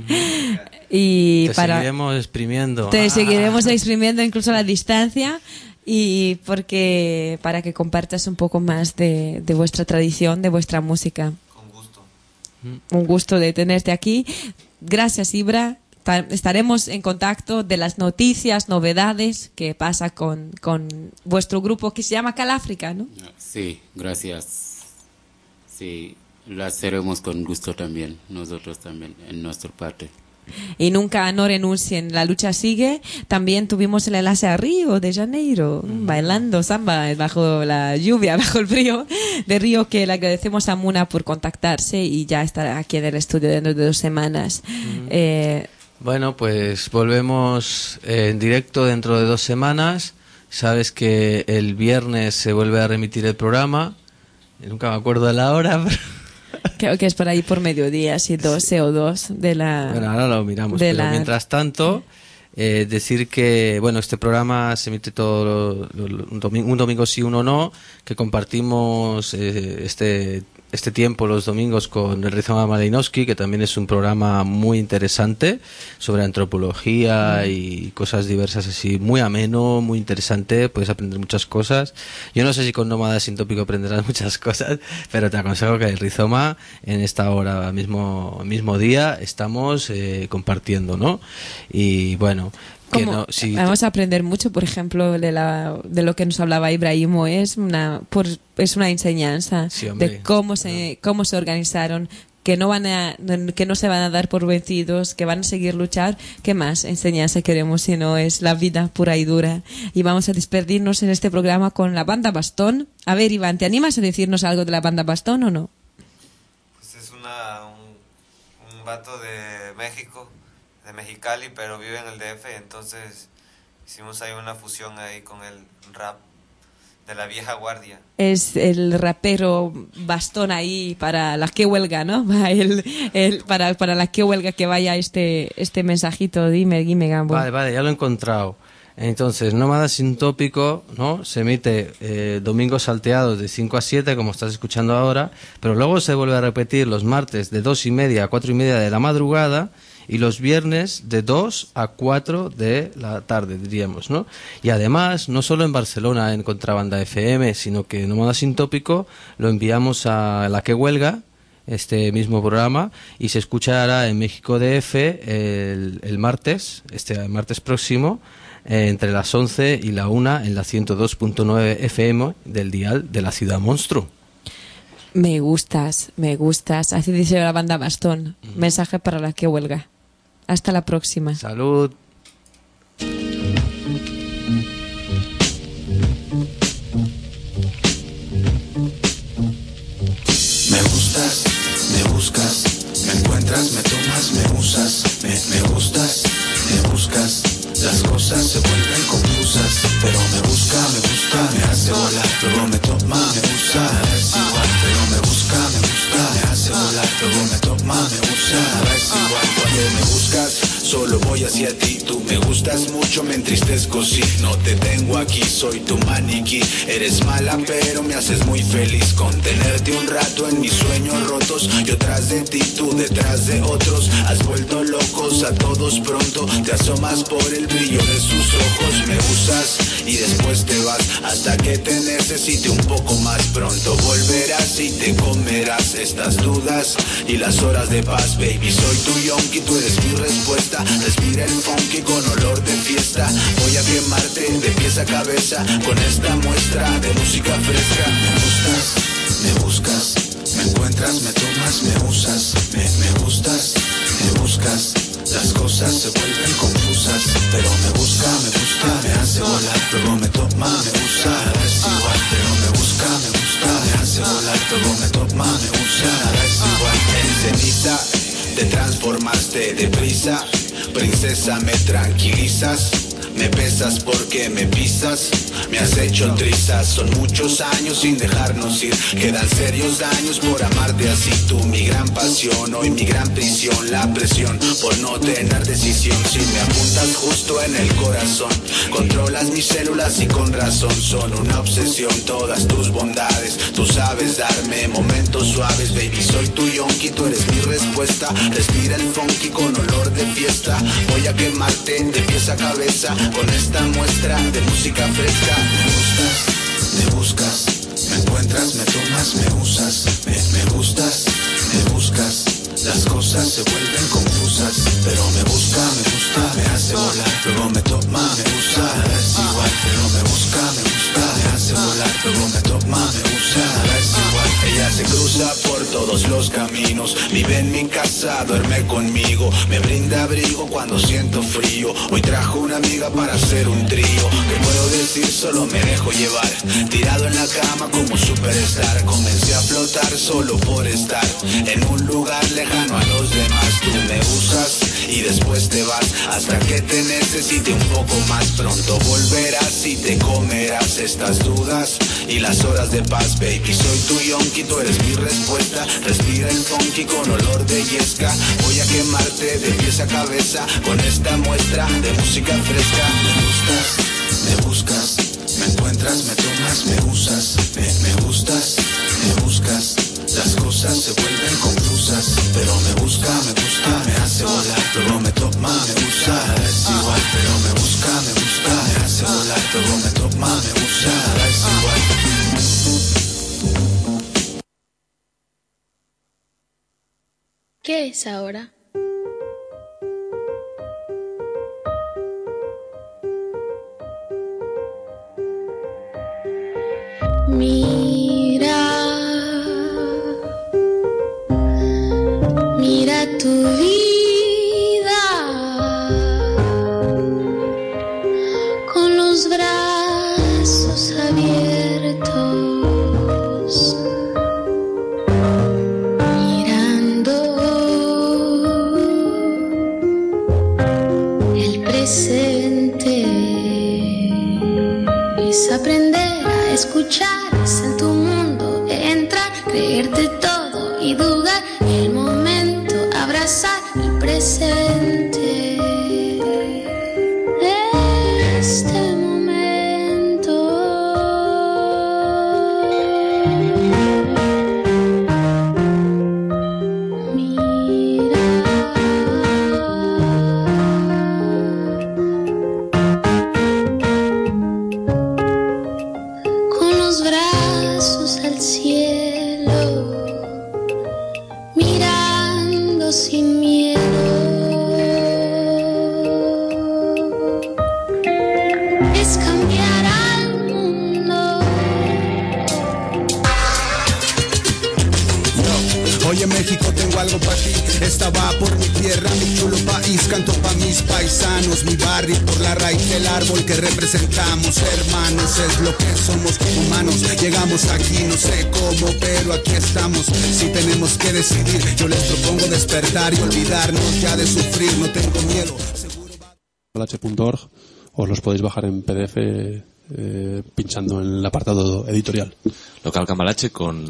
Y te seguiremos exprimiendo. Te seguiremos exprimiendo incluso a la distancia, y para que compartas un poco más de vuestra tradición, de vuestra música. Con gusto. Un gusto de tenerte aquí. Gracias, Ibra. Estaremos en contacto de las noticias, novedades que pasa con vuestro grupo que se llama Caláfrica, ¿no? Sí, gracias. Sí, lo haremos con gusto también, nosotros también, en nuestra parte. Y nunca no renuncien, la lucha sigue. También tuvimos el enlace a Río de Janeiro, bailando samba bajo la lluvia, bajo el frío de Río, que le agradecemos a Muna por contactarse y ya estará aquí en el estudio dentro de 2 semanas. Bueno, pues volvemos en directo dentro de 2 semanas. Sabes que el viernes se vuelve a remitir el programa. Nunca me acuerdo de la hora, pero... Creo que es por ahí por mediodía, si 12 o 2 de la... Bueno, ahora lo miramos, pero mientras tanto, decir que, bueno, este programa se emite todo un domingo sí, uno no, que compartimos este tiempo los domingos con el Rizoma Malinowski, que también es un programa muy interesante sobre antropología y cosas diversas así, muy ameno, muy interesante, puedes aprender muchas cosas. Yo no sé si con Nómada Sin Tópico aprenderás muchas cosas, pero te aconsejo que el Rizoma en esta hora, mismo día, estamos compartiendo, ¿no? Y bueno... Vamos a aprender mucho, por ejemplo, de lo que nos hablaba Ibrahimo, es una enseñanza, sí, de cómo se organizaron, que no se van a dar por vencidos, que van a seguir luchar. ¿Qué más enseñanza queremos si no es la vida pura y dura? Y vamos a despedirnos en este programa con la banda Bastón. A ver, Iván, ¿te animas a decirnos algo de la banda Bastón o no? Pues es un vato de México, de Mexicali, pero vive en el DF, entonces hicimos ahí una fusión ahí con el rap de la vieja guardia. Es el rapero Bastón ahí para la que huelga, ¿no? Para la que huelga que vaya este mensajito. Dime, Gambo. Vale, ya lo he encontrado. Entonces, Nómada Sin Tópico, ¿no?, se emite domingos salteados de 5 a 7, como estás escuchando ahora, pero luego se vuelve a repetir los martes de 2:30 a 4:30 de la madrugada, y los viernes de 2 a 4 de la tarde, diríamos, ¿no? Y además, no solo en Barcelona, en Contrabanda FM, sino que Nómada Sin Tópico lo enviamos a La Que Huelga, este mismo programa, y se escuchará en México DF el martes, este martes próximo, entre las 11 y la 1 en la 102.9 FM del dial de la Ciudad Monstruo. Me gustas. Así dice la banda Bastón. Mensaje para La Que Huelga. Hasta la próxima. Salud. Me gustas, me buscas, me encuentras, me tomas, me usas, me gustas, me buscas. Las cosas se vuelven confusas, pero me gusta, me hace volar. Luego me toma, me usa, es igual. Pero me busca, me hace volar. Luego me toma, me usa, es igual. Cuando me buscas, solo voy hacia ti. Tú me gustas mucho, me entristezco si no te tengo aquí. Soy tu maniquí, eres mala pero me haces muy feliz. Con tenerte un rato en mis sueños rotos, yo tras de ti, tú detrás de otros. Has vuelto locos a todos pronto, te asomas por el brillo de sus ojos. Me usas y después te vas hasta que te necesite un poco más. Pronto volverás y te comerás estas dudas y las horas de paz. Baby, soy tu yonki, tú eres mi respuesta. Respira el funky con olor de fiesta. Voy a quemarte de pies a cabeza con esta muestra de música fresca. Me gustas, me buscas, me encuentras, me tomas, me usas, me gustas, me bonita, te transformaste deprisa. Princesa, me tranquilizas, me pesas porque me pisas, me has hecho trizas. Son muchos años sin dejarnos ir, quedan serios daños por amarte así. Tú mi gran pasión, hoy mi gran prisión, la presión por no tener decisión. Si me apuntas justo en el corazón, controlas mis células y con razón son una obsesión todas tus bondades. Tú sabes darme momentos suaves, baby, soy tu yonki, tú eres mi respuesta. Respira el funky con olor de fiesta, voy a quemarte de pies a cabeza con esta muestra de música fresca. Me buscas, me encuentras, me tomas, me usas, me gustas, me buscas. Las cosas se vuelven confusas, pero me gusta, me hace volar. Luego me toma, me usa, es igual. Pero me busca, me hace volar. Luego me toma, me usa, es igual. Ella se cruza por todos los caminos, vive en mi casa, duerme conmigo, me brinda abrigo cuando siento frío. Hoy trajo una amiga para hacer un trío. ¿Qué puedo decir? Solo me dejo llevar, tirado en la cama como superstar. Comencé a flotar solo por estar en un lugar lejano a los demás. Tú me usas y después te vas hasta que te necesite un poco más. Pronto volverás y te comerás estas dudas y las horas de paz, baby. Soy tu yonki, tú eres mi respuesta. Respira el funky con olor de yesca. Voy a quemarte de pies a cabeza con esta muestra de música fresca. Me buscas, me encuentras, me tomas, me usas, me gustas, me buscas. Las cosas se vuelven confusas, pero me busca, me hace volar. Luego me toma, me usa, es igual. Pero me busca, me hace volar. Luego me toma, me usa, es igual. ¿Qué es ahora? Mira tu vida con los brazos abiertos, mirando el presente. Es aprender a escuchar, es en tu mundo entrar, creerte todo y dudar. El momento, abrazar el presente. Este momento. Con los brazos al cielo, mirando sin miedo. Es cambiar al mundo. Oye México, tengo algo para ti. Esta va por mi tierra, mi chulo país. Canto pa' mis paisanos, mi barrio, por la raíz del árbol que representamos. Hermanos, es lo que somos humanos. Llegamos aquí, no sé cómo, pero aquí estamos. Si tenemos que decidir, yo les propongo despertar y olvidarnos ya de sufrir. No tengo miedo. Cambalache.org, os los podéis bajar en PDF pinchando en el apartado editorial. Local Cambalache con